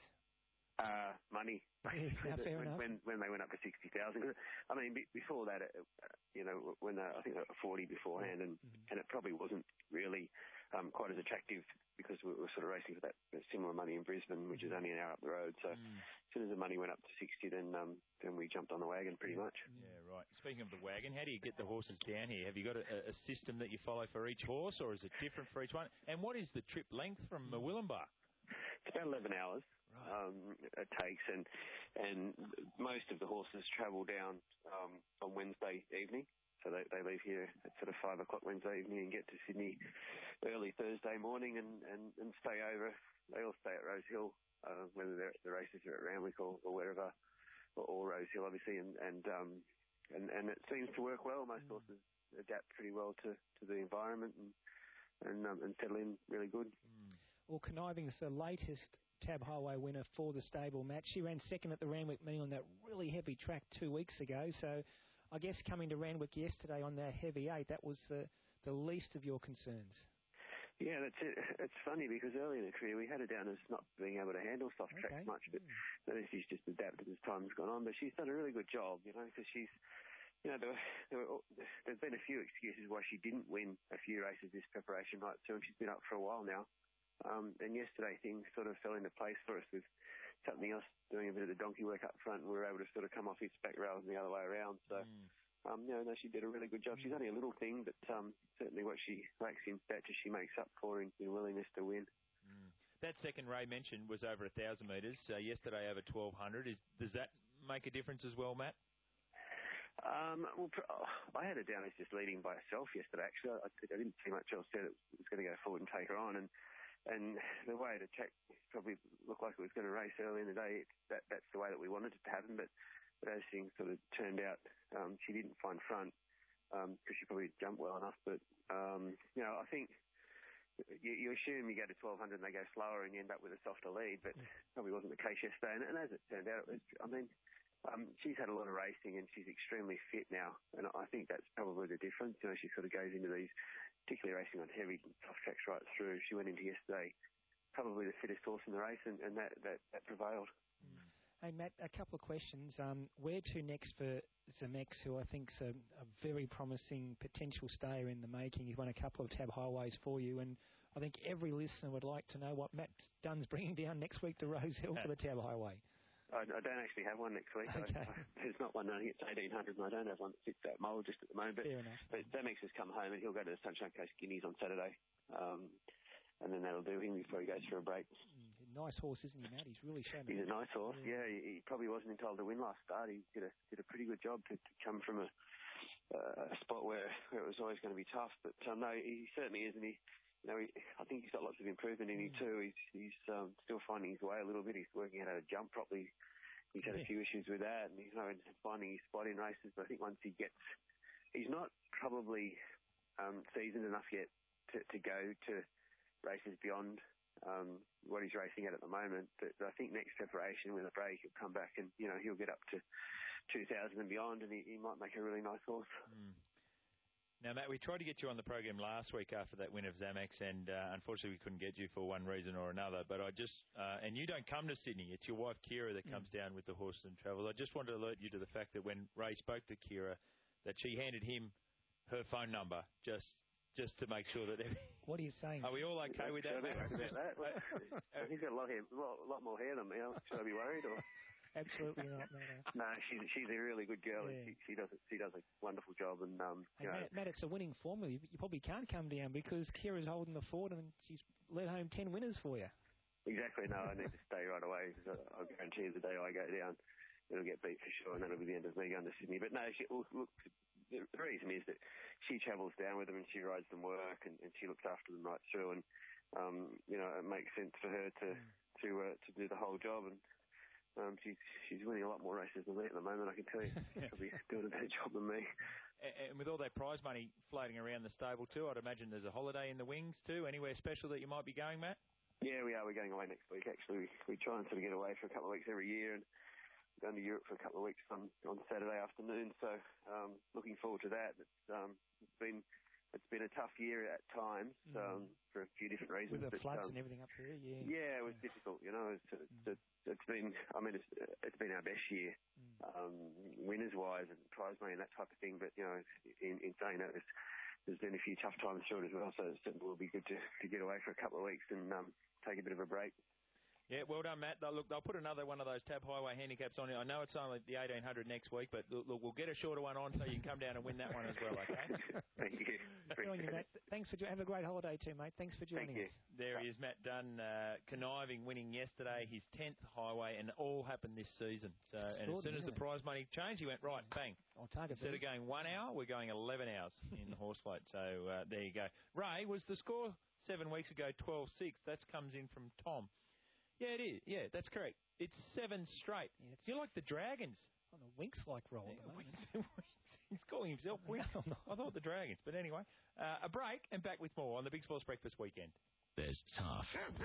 Uh, money. Yeah, no, fair when, enough. when when they went up to sixty thousand. I mean, be, before that, uh, you know, when they, I think they were forty beforehand, and, Mm-hmm. and it probably wasn't really um, quite as attractive because we were sort of racing for that, that similar money in Brisbane, which is only an hour up the road. So Mm. as soon as the money went up to sixty, then um, then we jumped on the wagon pretty much. Yeah, right. Speaking of the wagon, how do you get the horses down here? Have you got a, a system that you follow for each horse, or is it different for each one? And what is the trip length from uh, Willumbar? It's about eleven hours. Um, it takes, and and most of the horses travel down um, on Wednesday evening. So they, they leave here at sort of five o'clock Wednesday evening and get to Sydney early Thursday morning and, and, and stay over. They all stay at Rose Hill, uh, whether they're, the races are at Randwick or, or wherever, or, or Rose Hill obviously, and and, um, and and it seems to work well. Most horses adapt pretty well to, to the environment, and and um, and settle in really good. Mm. Well, Conniving's the latest Tab Highway winner for the stable, Matt. She ran second at the Randwick Meet on that really heavy track two weeks ago. So I guess coming to Randwick yesterday on that heavy eight, that was the, the least of your concerns. Yeah, that's it. It's funny because early in her career we had her down as not being able to handle soft okay. tracks much, but mm. she's just adapted as time's gone on. But she's done a really good job, you know, because she's, you know, there, were, there were, there's been a few excuses why she didn't win a few races this preparation right through, and she's been up for a while now. Um, and yesterday things sort of fell into place for us with something else, doing a bit of the donkey work up front, and we were able to sort of come off his back rails and the other way around. So. Mm. Um, you know, no, she did a really good job. She's only a little thing, but um, certainly what she lacks in stature, she makes up for in, in willingness to win. Mm. That second Ray mentioned was over one thousand metres. Uh, yesterday over twelve hundred. Is, does that make a difference as well, Matt? Um, well, I had her down as just leading by herself yesterday, actually. I, I didn't see much else said it was going to go forward and take her on. And, and the way the track probably looked like it was going to race early in the day, that, that's the way that we wanted it to happen. But But as things sort of turned out, um, she didn't find front because um, she probably jumped well enough. But, um, you know, I think you, you assume you go to twelve hundred and they go slower and you end up with a softer lead, but yeah. probably wasn't the case yesterday. And, and as it turned out, it was, I mean, um, she's had a lot of racing and she's extremely fit now. And I think that's probably the difference. You know, she sort of goes into these, particularly racing on heavy soft tracks right through. She went into yesterday probably the fittest horse in the race, and, and that, that, that prevailed. Mm. Hey, Matt, a couple of questions. Um, where to next for Zamex, who I think's a, a very promising potential stayer in the making? He's won a couple of Tab Highways for you, and I think every listener would like to know what Matt Dunn's bringing down next week to Rose Hill for the Tab Highway. I, I don't actually have one next week. Okay. I, I, there's not one running. It's eighteen hundred, and I don't have one that fits that mould just at the moment. But, Fair enough. But Zamex has come home, and he'll go to the Sunshine Coast Guineas on Saturday. Um, and then that'll do him before he goes for a break. Mm. Nice horse, isn't he, Matt? He's really shown it. He's a nice horse, yeah. yeah he, he probably wasn't entitled to win last start. He did a did a pretty good job to, to come from a, uh, a spot where, where it was always going to be tough. But um, no, he certainly is, and he, you know, he, I think he's got lots of improvement in mm. him too. He's he's um, still finding his way a little bit. He's working out how to jump properly. He's had yeah. a few issues with that, and he's, you know, finding his spot in races. But I think once he gets, he's not probably um, seasoned enough yet to, to go to races beyond um, what he's racing at at the moment. But I think next preparation with a break, he'll come back and, you know, he'll get up to two thousand and beyond, and he, he might make a really nice horse. Mm. Now, Matt, we tried to get you on the program last week after that win of Zamex, and uh, unfortunately we couldn't get you for one reason or another. But I just, uh, and you don't come to Sydney, it's your wife Kira that comes mm. down with the horses and travels. I just wanted to alert you to the fact that when Ray spoke to Kira, that she handed him her phone number just just to make sure that... What are you saying? Are we all okay with that? That? He's got a lot, hair, lot, lot more hair than me. Should I be worried? Or? Absolutely not. No, no. no, she's she's a really good girl. Yeah. And she, she does a, she does a wonderful job. And um, hey, you know, Matt, Matt, it's a winning formula. You, you probably can't come down because Kira's holding the fort and she's led home ten winners for you. Exactly. No, I need to stay right away because I guarantee you the day I go down, it'll get beat for sure, and that'll be the end of me going to Sydney. But no, she, look, look, the reason is that she travels down with them and she rides them work and, and she looks after them right through. And um, you know, it makes sense for her to mm. to uh, to do the whole job. And um, she's she's winning a lot more races than me at the moment. I can tell you, she's probably doing a better job than me. And, and with all that prize money floating around the stable too, I'd imagine there's a holiday in the wings too. Anywhere special that you might be going, Matt? Yeah, we are. We're going away next week. Actually, we, we try and sort of get away for a couple of weeks every year, and going to Europe for a couple of weeks on, on Saturday afternoon. So um, looking forward to that. It's, um, it's been it's been a tough year at times mm. um, for a few different reasons. With the but, floods um, and everything up there, yeah. Yeah, it was yeah. difficult. You know, it's, it's, mm. it's, it's been. I mean, it's, it's been our best year, mm. um, winners wise and prize money and that type of thing. But you know, in, in saying that, there's, there's been a few tough times through it as well. So it certainly will be good to, to get away for a couple of weeks and um, take a bit of a break. Yeah, well done, Matt. They'll, look, they'll put another one of those Tab Highway handicaps on you. I know it's only the eighteen hundred next week, but look, look, we'll get a shorter one on so you can come down and win that one as well, okay? Thank you. Good on you, Matt. Thanks for jo- have a great holiday too, mate. Thanks for joining Thank you. us. There he is, Matt Dunn, uh, conniving, winning yesterday, his tenth Highway, and it all happened this season. So, and as soon as the prize money changed, he went, right, bang. I'll target Instead these. of going one hour, we're going eleven hours in the horse float. So uh, there you go. Ray, was the score seven weeks ago twelve six? That comes in from Tom. Yeah, it is. Yeah, that's correct. It's seven straight. Yeah, it's You're like the Dragons. On a Winx-like roll at the moment. Winx. He's calling himself Winx. No, I thought the Dragons. But anyway, uh, a break and back with more on the Big Sports Breakfast weekend. There's tough.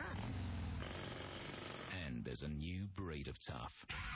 And there's a new breed of tough.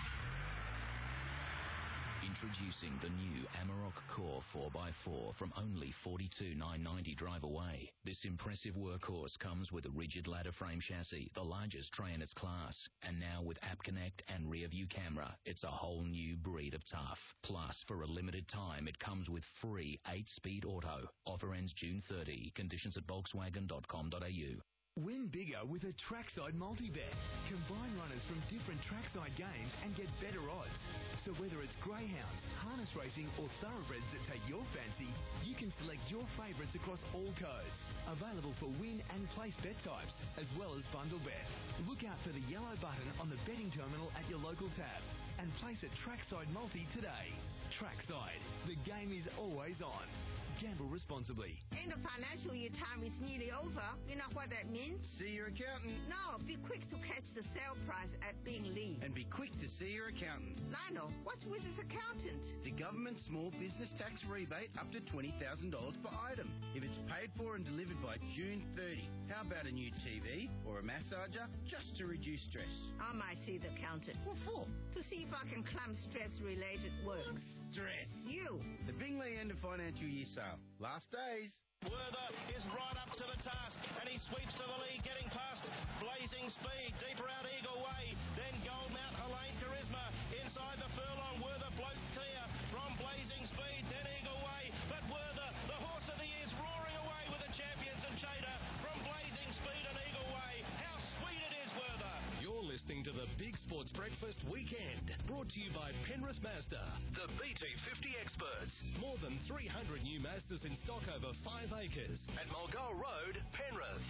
Introducing the new Amarok Core four by four from only forty-two thousand nine hundred ninety drive away. This impressive workhorse comes with a rigid ladder frame chassis, the largest tray in its class. And now with App Connect and rear view camera, it's a whole new breed of tough. Plus, for a limited time, it comes with free eight-speed auto. Offer ends June thirtieth. Conditions at volkswagen dot com dot a u. Win bigger with a trackside multi-bet. Combine runners from different trackside games and get better odds. So whether it's greyhounds, harness racing or thoroughbreds that take your fancy, you can select your favourites across all codes. Available for win and place bet types, as well as bundle bet. Look out for the yellow button on the betting terminal at your local tab and place a trackside multi today. Trackside. The game is always on. Gamble responsibly. And the financial year time is nearly over. You know what that means? See your accountant. No, be quick to catch the sale price at Bing Lee. And be quick to see your accountant. Lionel, what's with his accountant? The government small business tax rebate up to twenty thousand dollars per item if it's paid for and delivered by June thirtieth. How about a new T V or a massager just to reduce stress? I might see the accountant. What for? To see if I can climb stress-related work. Stress. You. The Bing Lee end of financial year sale. Last days. Werther is right up to the task, and he sweeps to the lead, getting past Blazing Speed, deeper out Eagle Way, then Goldmount, Elaine Charisma, inside the furlong, Werther floats clear from Blazing Speed, then Eagle Way, but Werther, the horse of the year, is roaring away with the champions and Chater from Blazing Speed and Eagle Way. How sweet it is, Werther! You're listening to the Big Sports Breakfast Weekend, brought to you by Penrith Mazda, the B T fifty experts. More than three hundred new Mazdas in stock over five acres at Mulgall Road, Penrith.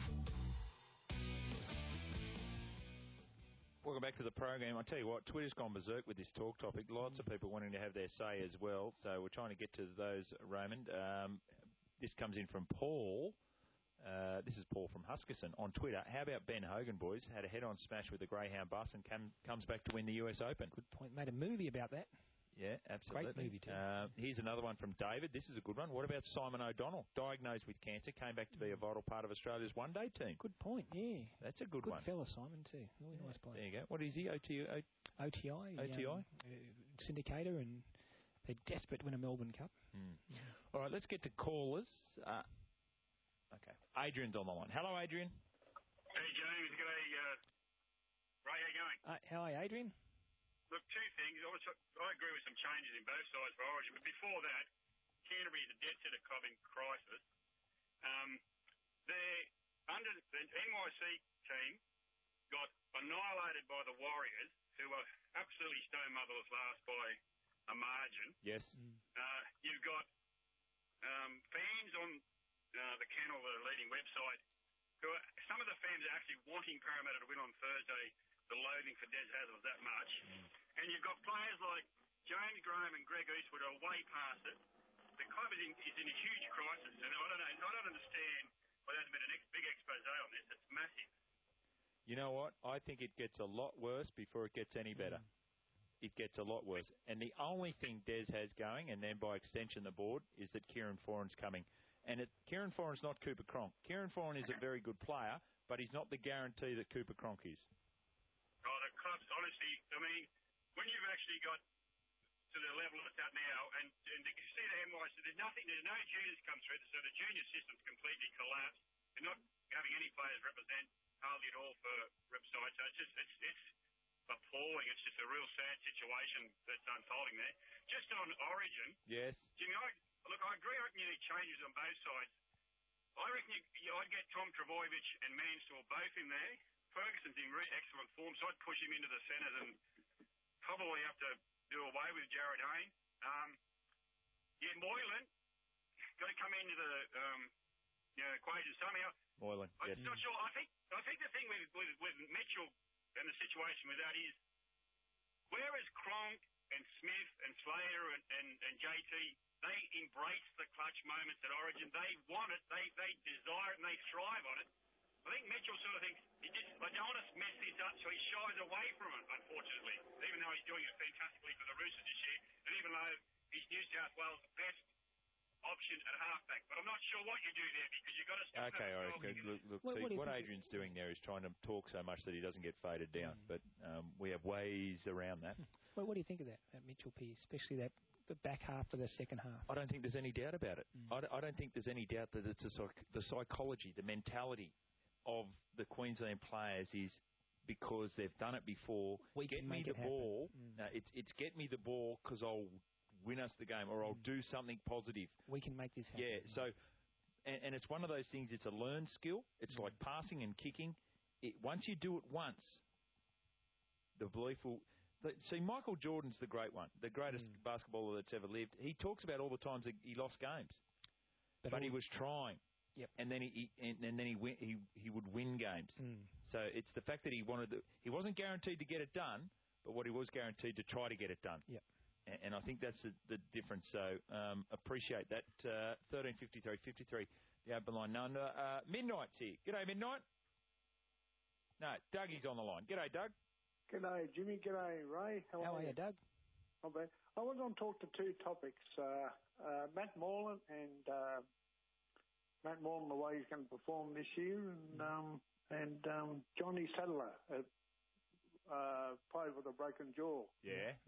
Welcome back to the program. I tell you what, Twitter's gone berserk with this talk topic. Lots of people wanting to have their say as well, so we're trying to get to those, Raymond. Um, this comes in from Paul. Uh, this is Paul from Huskerson on Twitter. How about Ben Hogan, boys? Had a head-on smash with the Greyhound bus and come, comes back to win the U S Open. Good point. Made a movie about that. Yeah, absolutely. Great movie too. Uh, here's another one from David. This is a good one. What about Simon O'Donnell? Diagnosed with cancer, came back to be a vital part of Australia's one-day team. Good point, yeah. That's a good, good one. Good fella, Simon, too. Really nice player. There you go. What is he, O T I? O T I. O T I? Um, uh, syndicator, and they're desperate to win a Melbourne Cup. Mm. Yeah. All right, let's get to callers. Uh, okay. Adrian's on the line. Hello, Adrian. Hey, James. G'day. Uh, Ray, how you going? Uh, how are you, Adrian? Look, two things. I, was, I agree with some changes in both sides for Origin, but before that, Canterbury is a dead set of club in crisis. Um, they're under the N Y C team got annihilated by the Warriors, who were absolutely stone motherless last by a margin. Yes. Uh, you've got um, fans on uh, the Kennel, the leading website, who are, some of the fans are actually wanting Parramatta to win on Thursday. The loathing for Des Hasler that much. Mm. And you've got players like James Graham and Greg Eastwood are way past it. The club is in, is in a huge crisis, and I don't know, I don't understand why there hasn't been a ex, big expose on this. It's massive. You know what? I think it gets a lot worse before it gets any better. Mm. It gets a lot worse. And the only thing Des has going, and then by extension the board, is that Kieran Foran's coming. And it, Kieran Foran's not Cooper Cronk. Kieran Foran is a very good player, but he's not the guarantee that Cooper Cronk is. Oh, the clubs, honestly, I mean, when you've actually got to the level it's at now, and, and you see the N Y C, there's nothing, there's no juniors come through, so the junior system's completely collapsed. They're not having any players represent hardly at all for Ripside, so it's just, it's, it's appalling. It's just a real sad situation that's unfolding there. Just on Origin, yes, Jimmy, I, look, I agree, I reckon you need changes on both sides. I reckon you, you, I'd get Tom Trbojevic and Mansour both in there. Ferguson's in really excellent form, so I'd push him into the centres and probably have to do away with Jared Hayne. Um, yeah, Moylan got to come into the um, you know, equation somehow. Moylan, I'm yes. not sure. I think I think the thing with, with, with Mitchell and the situation with that is, where is Cronk and Smith and Slater and, and, and J T? They embrace the clutch moments at Origin. They want it. They they desire it and they thrive on it. I think Mitchell sort of thinks, he just, I don't want to mess this up, so he shies away from it, unfortunately, even though he's doing it fantastically for the Roosters this year, and even though he's New South Wales the best option at halfback, but I'm not sure what you do there because you've got to still Okay, have all a right. dog in Look, look What- see, what do you what think- Adrian's doing there is trying to talk so much that he doesn't get faded down. But um, we have ways around that. Well, what do you think of that, that Mitchell Pearce, especially that the back half of the second half? I don't think there's any doubt about it. I, d- I don't think there's any doubt that it's a psych- the psychology, the mentality of the Queensland players is because they've done it before. We get can me make the it happen. ball. Mm. No, it's it's get me the ball because I'll win us the game or I'll do something positive. We can make this happen. Yeah. So, and, and it's one of those things. It's a learned skill. It's Mm. like passing and kicking. It, once you do it once, the belief will. The, see, Michael Jordan's the great one, the greatest Mm. basketballer that's ever lived. He talks about all the times that he lost games, But but, he all- was trying. Yep. And then he, he and, and then he win, he he would win games. Mm. So it's the fact that he wanted to, he wasn't guaranteed to get it done, but what he was guaranteed to try to get it done. Yep. And, and I think that's the, the difference. So um, appreciate that. Uh, thirteen fifty-three fifty-three, the open line. None. Uh, Midnight's here. G'day, Midnight. No, Dougie's on the line. G'day, Doug. G'day, Jimmy. G'day, Ray. How, How are you, Doug? Not bad. I was going to talk to two topics. Uh, uh, Matt Moreland and uh, Matt Moreland, the way he's going to perform this year, and um, and um, Johnny Sattler, uh, uh, played with a broken jaw. Yeah.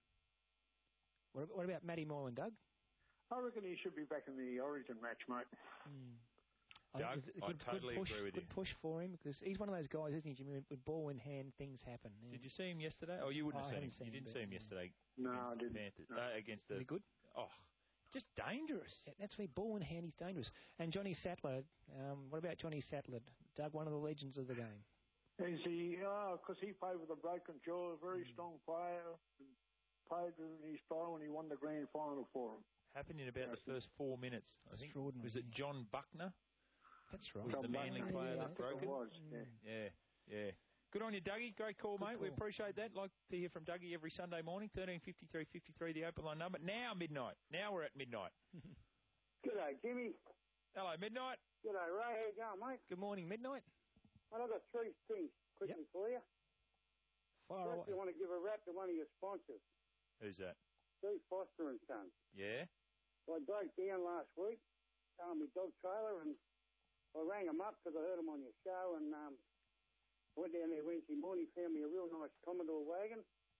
What, what about Matty Moreland, Doug? I reckon he should be back in the Origin match, mate. Mm. Doug, think it's a I good, totally good push, agree with good you. push for him because he's one of those guys, isn't he, Jimmy? With ball in hand, things happen. Yeah. Did you see him yesterday? Oh, you wouldn't I have haven't seen him. seen You him, didn't but, see him yeah. yesterday. No, against I the didn't. Panthers. No. Uh, against the. Is he good? Oh, just dangerous. Yeah, that's me. Ball in hand, he's dangerous. And Johnny Sattler. Um, what about Johnny Sattler, Doug? One of the legends of the game. Is he? Oh, because he played with a broken jaw, a very Mm. strong player. And played in his style, and he won the grand final for him. Happened in about the first four minutes. I think. Extraordinary. Was it John Buckner? That's right. Was the John Manly Buckner, player yeah, that I think broke it? it was, yeah. Yeah, yeah. Good on you, Dougie. Great call, Good mate. We call. appreciate that. Like to hear from Dougie every Sunday morning. thirteen fifty-three fifty-three, the open line number. Now midnight. Now we're at midnight. G'day, Jimmy. Hello, midnight. G'day, Ray. How you going, mate? Good morning, Midnight. Mate, I've got three things quickly for you. Fire First, away. I want to give a rap to one of your sponsors, Who's that? Steve Foster and Sons. Yeah. I broke down last week, selling my dog trailer, and I rang him up because I heard him on your show, and um, I went down there Wednesday morning, found me a real nice Commodore wagon.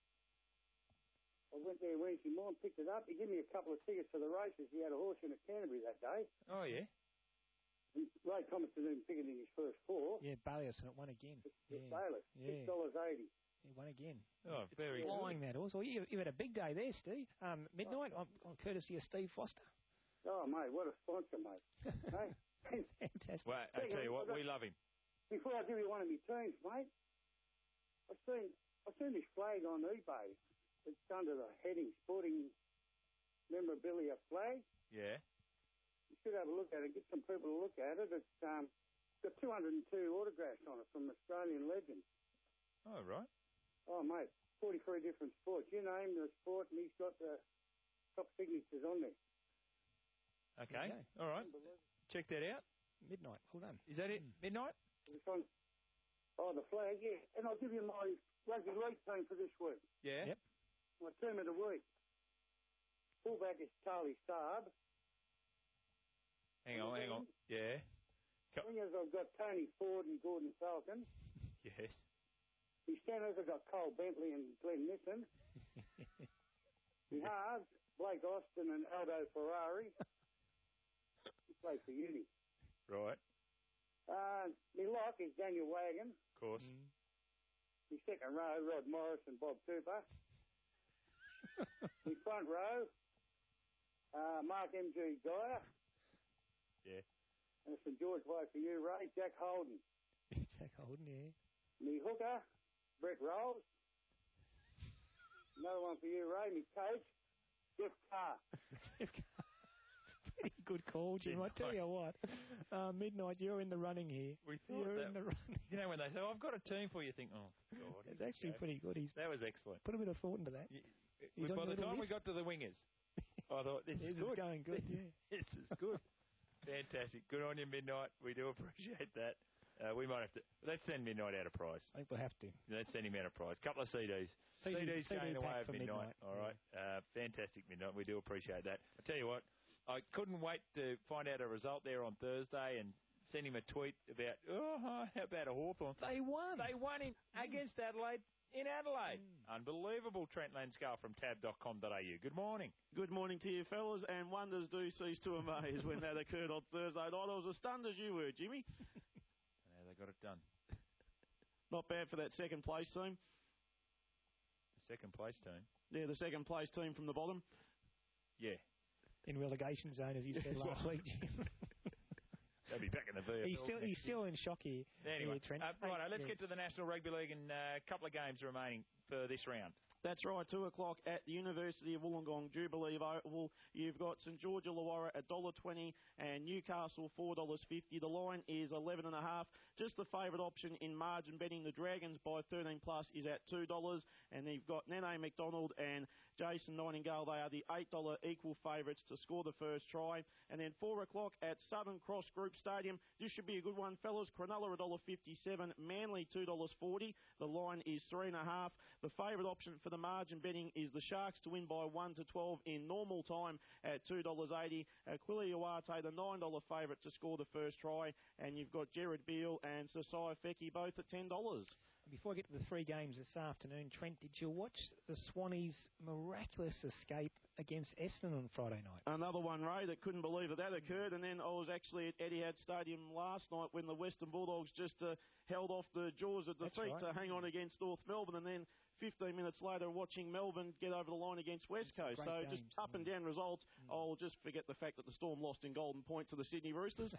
I went there Wednesday morning, picked it up. He gave me a couple of tickets for the races. He had a horse in at Canterbury that day. Oh, yeah. And Ray Thomas didn't pick it in his first four. Yeah, Bayless, and it won again. Yeah. Bayless, Yeah. six dollars eighty. He won again. Oh, very Flying good. that horse. Well, you, you had a big day there, Steve. Um, Midnight, on, on courtesy of Steve Foster. Oh, mate, what a sponsor, mate. Hey? Fantastic. Well, I tell you what, we love him. Before I give you one of my tunes, mate, I've seen, I've seen this flag on eBay. It's under the heading Sporting Memorabilia Flag. Yeah. You should have a look at it, get some people to look at it. It's um, got two hundred two autographs on it from Australian legends. Oh, right. Oh, mate, forty-three different sports. You name the sport, and he's got the top signatures on there. Okay. Okay. All right. Check that out. Midnight. Well done. Is that it? Midnight? It's on, oh, the flag, yeah. And I'll give you my rugby league team for this week. Yeah. Yep. My team of the week. Fullback is Charlie Saab. Hang on, hang on. Yeah. Co- Wingers, I've got Tony Ford and Gordon Falcon. Yes. The centres, I've got Cole Bentley and Glenn Nissen. The halves, Blake Austin and Aldo Ferrari. He plays for uni. Right. Uh, my lock is Daniel Wagon. Of course. My second row, Rod Morris and Bob Cooper. My front row, uh, Mark M G Geyer. Yeah. And St George way for you, Ray, Jack Holden. Jack Holden, yeah. Me hooker, Brett Rolls. Another one for you, Ray. Me coach, Jeff Carr. Pretty good call, Jim. I tell you what, uh, Midnight, you're in the running here. We thought You're that, in the running. You know when they say, oh, I've got a team for you, you think, oh, God. It's actually pretty good. He's That was excellent. put a bit of thought into that. He's on By your the little time we list. got to the wingers, I thought, this is This is good. going good, yeah. This is good. Fantastic. Good on you, Midnight. We do appreciate that. Uh, we might have to. Let's send Midnight out a prize. I think we'll have to. Let's send him out a prize. Couple of C Ds. C D, C Ds C D going away pack of for Midnight. Midnight. All right. Uh, fantastic, Midnight. We do appreciate that. I tell you what, I couldn't wait to find out a result there on Thursday and send him a tweet about, oh, how about a Hawthorn? They won. They won in, mm. against Adelaide. In Adelaide. Mm. Unbelievable, Trent Lanscar from tab dot com dot a u. Good morning. Good morning to you, fellas, and wonders do cease to amaze when that occurred on Thursday night. I was as stunned as you were, Jimmy. Yeah, they got it done. Not bad for that second place team. The second place team? Yeah, the second place team from the bottom. Yeah. In relegation zone, as you said last week. They'll be back in the V F L. He's still, he's still in shock here. Anyway, here, Trent. Uh, right, hey, let's yeah. get to the National Rugby League and a uh, couple of games remaining for this round. That's right, two o'clock at the University of Wollongong Jubilee Oval. You've got St George Illawarra at one dollar twenty and Newcastle four dollars fifty. The line is eleven and a half. Just the favourite option in margin betting. The Dragons by thirteen plus is at two dollars. And then you've got Nene McDonald and Jason Nightingale. They are the eight dollars equal favourites to score the first try. And then four o'clock at Southern Cross Group Stadium. This should be a good one, fellas. Cronulla one dollar fifty-seven. Manly two dollars forty. The line is three and a half. The favourite option for the margin betting is the Sharks to win by one to twelve in normal time at two dollars eighty. Aquila Iwate, the nine dollars favourite to score the first try. And you've got Jared Beale and Sasai Feki both at ten dollars. Before I get to the three games this afternoon, Trent, did you watch the Swannies' miraculous escape against Essendon on Friday night? Another one, Ray, that couldn't believe that that occurred. And then I was actually at Etihad Stadium last night when the Western Bulldogs just uh, held off the jaws of defeat right. to hang on against North Melbourne. And then fifteen minutes later, watching Melbourne get over the line against West Coast. So games, just up and down results. Mm. I'll just forget the fact that the Storm lost in Golden Point to the Sydney Roosters.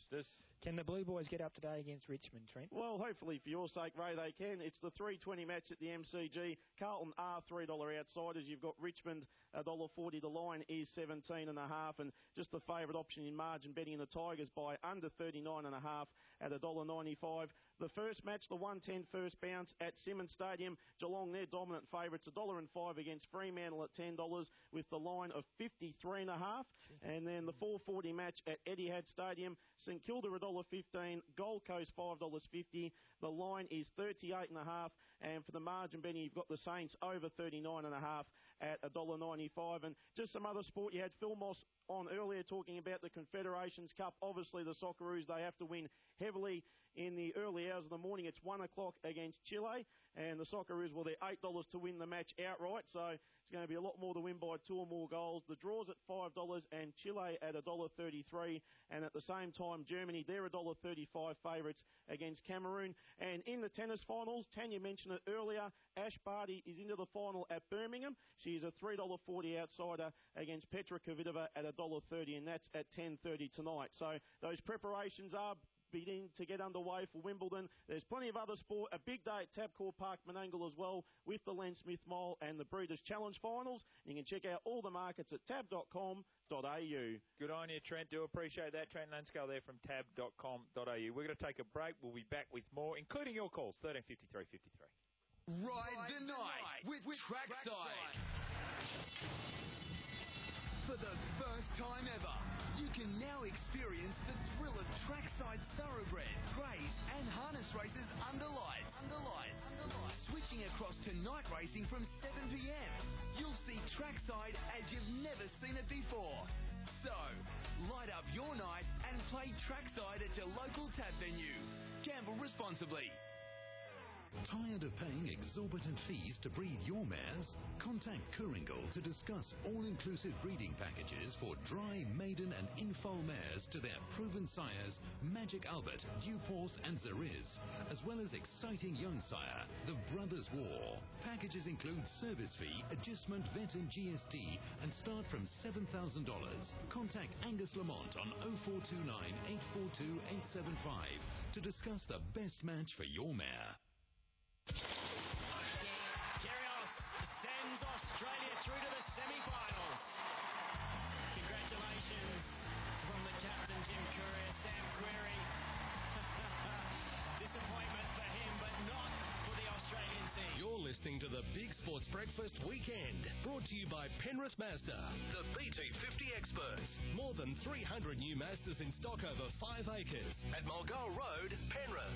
Can the Blue Boys get up today against Richmond, Trent? Well, hopefully for your sake, Ray, they can. It's the three twenty match at the M C G. Carlton are three dollars outsiders. You've got Richmond one dollar forty. The line is seventeen and a half, and just the favourite option in margin betting the Tigers by under thirty-nine and a half at one dollar ninety-five. The first match, the one ten first bounce at Simmons Stadium. Geelong, their dominant favourites, one dollar five against Fremantle at ten dollars with the line of fifty-three and a half. And then the four forty match at Etihad Stadium. St Kilda one dollar fifteen, Gold Coast five dollars fifty. The line is thirty-eight and a half. And for the margin betting, you've got the Saints over thirty-nine and a half at one dollar ninety-five. And just some other sport, you had Phil Moss on earlier talking about the Confederations Cup. Obviously, the Socceroos, they have to win heavily in the early hours of the morning. It's one o'clock against Chile, and the Socceroos, well, they're eight dollars to win the match outright, so it's going to be a lot more to win by two or more goals. The draw's at five dollars and Chile at one dollar thirty-three, and at the same time, Germany, they're one dollar thirty-five favourites against Cameroon. And in the tennis finals, Tanya mentioned it earlier, Ash Barty is into the final at Birmingham. She's a three dollars forty outsider against Petra Kvitova at one dollar thirty, and that's at ten thirty tonight. So those preparations are beginning to get underway for Wimbledon. There's plenty of other sport. A big day at Tabcorp Park, Menangle as well, with the Len Smith Mile and the Breeders' Challenge finals. You can check out all the markets at tab dot com dot a u. Good on you, Trent. Do appreciate that. Trent Lanscar there from tab dot com dot a u. We're going to take a break. We'll be back with more, including your calls, thirteen fifty-three fifty-three. Ride, Ride the, the night, night with, with Trackside. Trackside. For the first time ever, you can now experience the thrill of trackside thoroughbred, graze and harness races under lights. Under lights. Under lights. Switching across to night racing from seven p.m. You'll see trackside as you've never seen it before. So, light up your night and play trackside at your local tab venue. Gamble responsibly. Tired of paying exorbitant fees to breed your mares? Contact Kooringal to discuss all-inclusive breeding packages for dry, maiden and infoal mares to their proven sires Magic Albert, Dewporth and Zeriz, as well as exciting young sire, the Brothers War. Packages include service fee, adjustment, vet and G S T and start from seven thousand dollars. Contact Angus Lamont on oh four two nine, eight four two, eight seven five to discuss the best match for your mare. Kyrgios sends Australia through to the semi-finals. Congratulations from the captain, Jim Courier, Sam Querrey. Disappointment for him, but not for the Australian team. You're listening to the Big Sports Breakfast Weekend, brought to you by Penrith Mazda. The B T fifty experts. More than three hundred new Mazdas in stock over five acres at Mulgore Road, Penrith.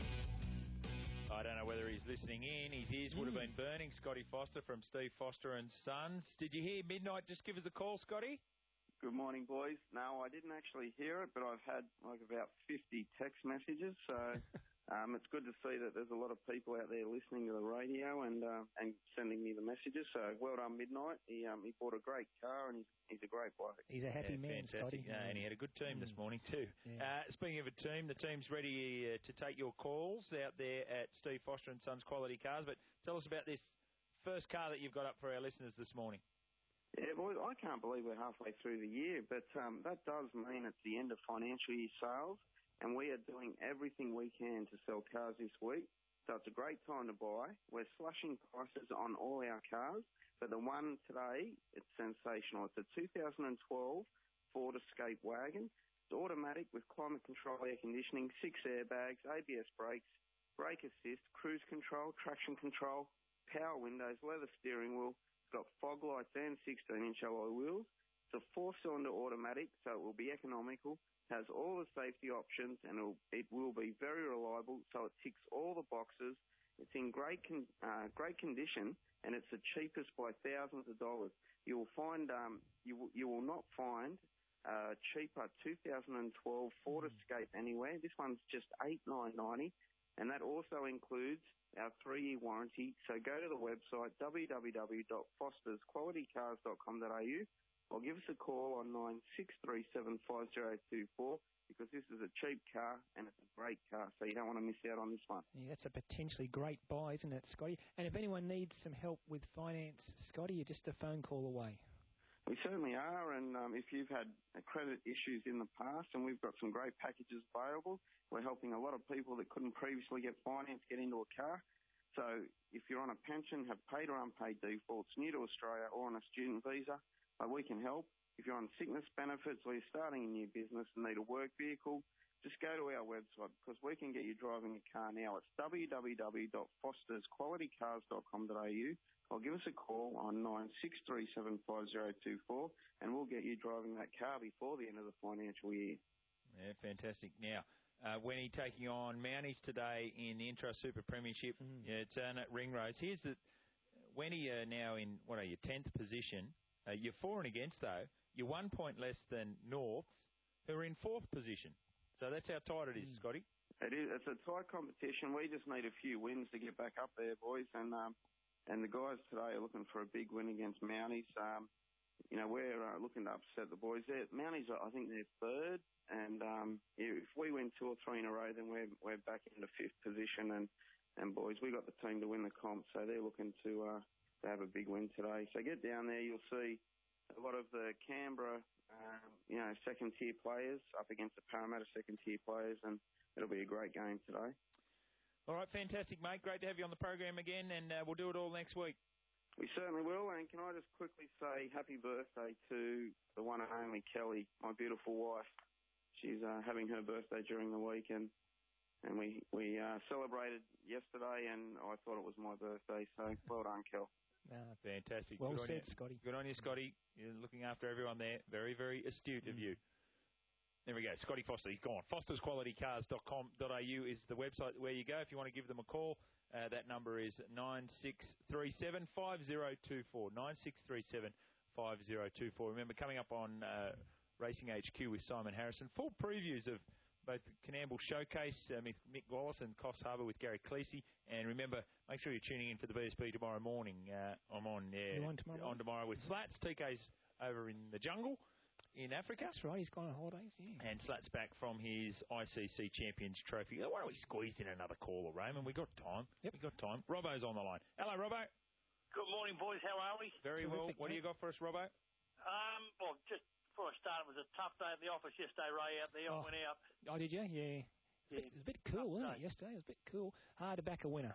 I don't know whether he's listening in. His ears would have been burning. Scotty Foster from Steve Foster and Sons. Did you hear midnight? Just give us a call, Scotty. Good morning, boys. No, I didn't actually hear it, but I've had like about fifty text messages. So um, it's good to see that there's a lot of people out there listening to the radio and uh, and sending me the messages. So well done, Midnight. He um, he bought a great car and he's he's a great bloke. He's a happy yeah, man, fantastic. Scotty. Yeah, and he had a good team Mm. this morning too. Yeah. Uh, speaking of a team, the team's ready uh, to take your calls out there at Steve Foster and Sons Quality Cars. But tell us about this first car that you've got up for our listeners this morning. Yeah, boys, I can't believe we're halfway through the year, but um, that does mean it's the end of financial year sales, and we are doing everything we can to sell cars this week. So it's a great time to buy. We're slashing prices on all our cars, but the one today, it's sensational. It's a two thousand twelve Ford Escape wagon. It's automatic with climate control air conditioning, six airbags, A B S brakes, brake assist, cruise control, traction control, power windows, leather steering wheel. It's got fog lights and sixteen-inch alloy wheels. It's a four-cylinder automatic, so it will be economical. Has all the safety options, and it will, it will be very reliable, so it ticks all the boxes. It's in great con, uh, great condition, and it's the cheapest by thousands of dollars. You will find um, you will, you will not find uh, cheaper two thousand twelve Ford Escape anywhere. This one's just eight thousand nine hundred ninety dollars, and that also includes our three-year warranty. So go to the website w w w dot fosters quality cars dot com dot a u or give us a call on nine six three seven five zero two four because this is a cheap car and it's a great car, so you don't want to miss out on this one. Yeah, that's a potentially great buy, isn't it, Scotty? And if anyone needs some help with finance, Scotty, you're just a phone call away. We certainly are, and um, if you've had credit issues in the past, and we've got some great packages available, we're helping a lot of people that couldn't previously get finance get into a car. So if you're on a pension, have paid or unpaid defaults, new to Australia or on a student visa, uh, we can help. If you're on sickness benefits or you're starting a new business and need a work vehicle, just go to our website because we can get you driving a car now. It's w w w dot fosters quality cars dot com dot a u or give us a call on nine six three seven five zero two four and we'll get you driving that car before the end of the financial year. Yeah, fantastic. Now, uh, when he taking on Mounties today in the Intro Super Premiership, mm. yeah, it's down at Ringrose. Here's the when he uh, now in what are you tenth position? Uh, you're for and against though. You're one point less than Norths, who are in fourth position. So that's how tight it is, mm. Scotty. It is. It's a tight competition. We just need a few wins to get back up there, boys. And um, and the guys today are looking for a big win against Mounties. Um, you know, we're uh, looking to upset the boys. They're, Mounties, I think they're third. And um, if we win two or three in a row, then we're we're back into fifth position. And, and boys, we got the team to win the comp, so they're looking to uh, to have a big win today. So get down there. You'll see a lot of the Canberra, um, you know, second-tier players up against the Parramatta second-tier players, and it'll be a great game today. All right, fantastic, mate. Great to have you on the program again, and uh, we'll do it all next week. We certainly will, and can I just quickly say happy birthday to the one and only Kelly, my beautiful wife. She's uh, having her birthday during the week, and, and we, we uh, celebrated yesterday, and I thought it was my birthday, so well done, Kel. Ah, fantastic. Well Good said, on you. Scotty. Good on you, Scotty. You're looking after everyone there. Very, very astute mm. of you. There we go. Scotty Foster, he's gone. fosters quality cars dot com dot a u is the website where you go if you want to give them a call. Uh, that number is nine six three seven five zero two four. nine six three seven five zero two four. Remember, coming up on uh, Racing H Q with Simon Harrison, full previews of both the Canamble Showcase, uh, with Mick Wallace, and Coffs Harbour with Gary Cleese. And remember, make sure you're tuning in for the B S B tomorrow morning. Uh, I'm on, yeah, on tomorrow, on tomorrow with Slats. T K's over in the jungle in Africa. That's right, he's gone on holidays, yeah. And Slats back from his I C C Champions Trophy. Why don't we squeeze in another caller, Raymond? We got time. Yep. We got time. Robbo's on the line. Hello, Robbo. Good morning, boys. How are we? Very Terrific, well. What mate. do you got for us, Robbo? Um, well, just before I start, it was a tough day at the office yesterday, Ray, out there. Oh. I went out. Oh, did you? Yeah. Yeah. It was a bit cool, wasn't it, yesterday? It was a bit cool. Hard to back a winner.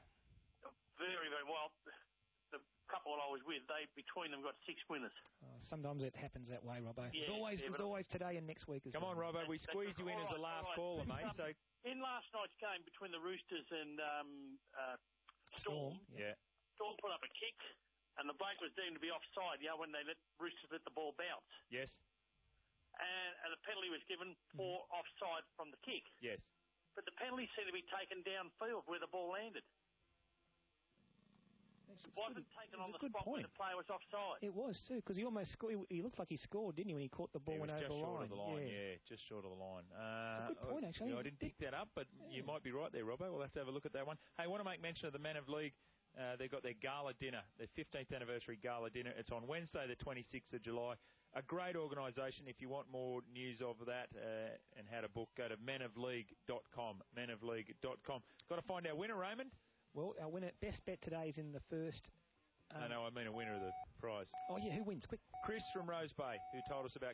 Very, very well. The couple that I was with, they between them got six winners. Oh, sometimes it happens that way, Robbo. Yeah, there's always, yeah, there's always today and next week as Come well. on, Robbo. We That's, squeezed that's you in right, as the last right. caller, mate. So in last night's game between the Roosters and um, uh, Storm, Storm, yeah. Storm put up a kick, and the bloke was deemed to be offside, you know, when they let Roosters let the ball bounce. Yes. And, and the penalty was given for mm. offside from the kick. Yes. But the penalty seemed to be taken downfield where the ball landed. It wasn't taken on the spot point. where the player was offside. It was too, because he almost scored. He, he looked like he scored, didn't he, when he caught the ball He and was over just the short line? of the line, yeah. yeah, just short of the line. Uh, It's a good point, actually. I, I didn't pick that up, but yeah. you might be right there, Robbo. We'll have to have a look at that one. Hey, I want to make mention of the Men of League. Uh, they've got their gala dinner, their fifteenth anniversary gala dinner. It's on Wednesday, the twenty-sixth of July. A great organisation. If you want more news of that uh, and how to book, go to men of league dot com. men of league dot com. Got to find our winner, Raymond. Well, our winner, best bet today is in the first. Um, no, no, I mean a winner of the prize. Oh, yeah, who wins? Quick. Chris from Rose Bay, who told us about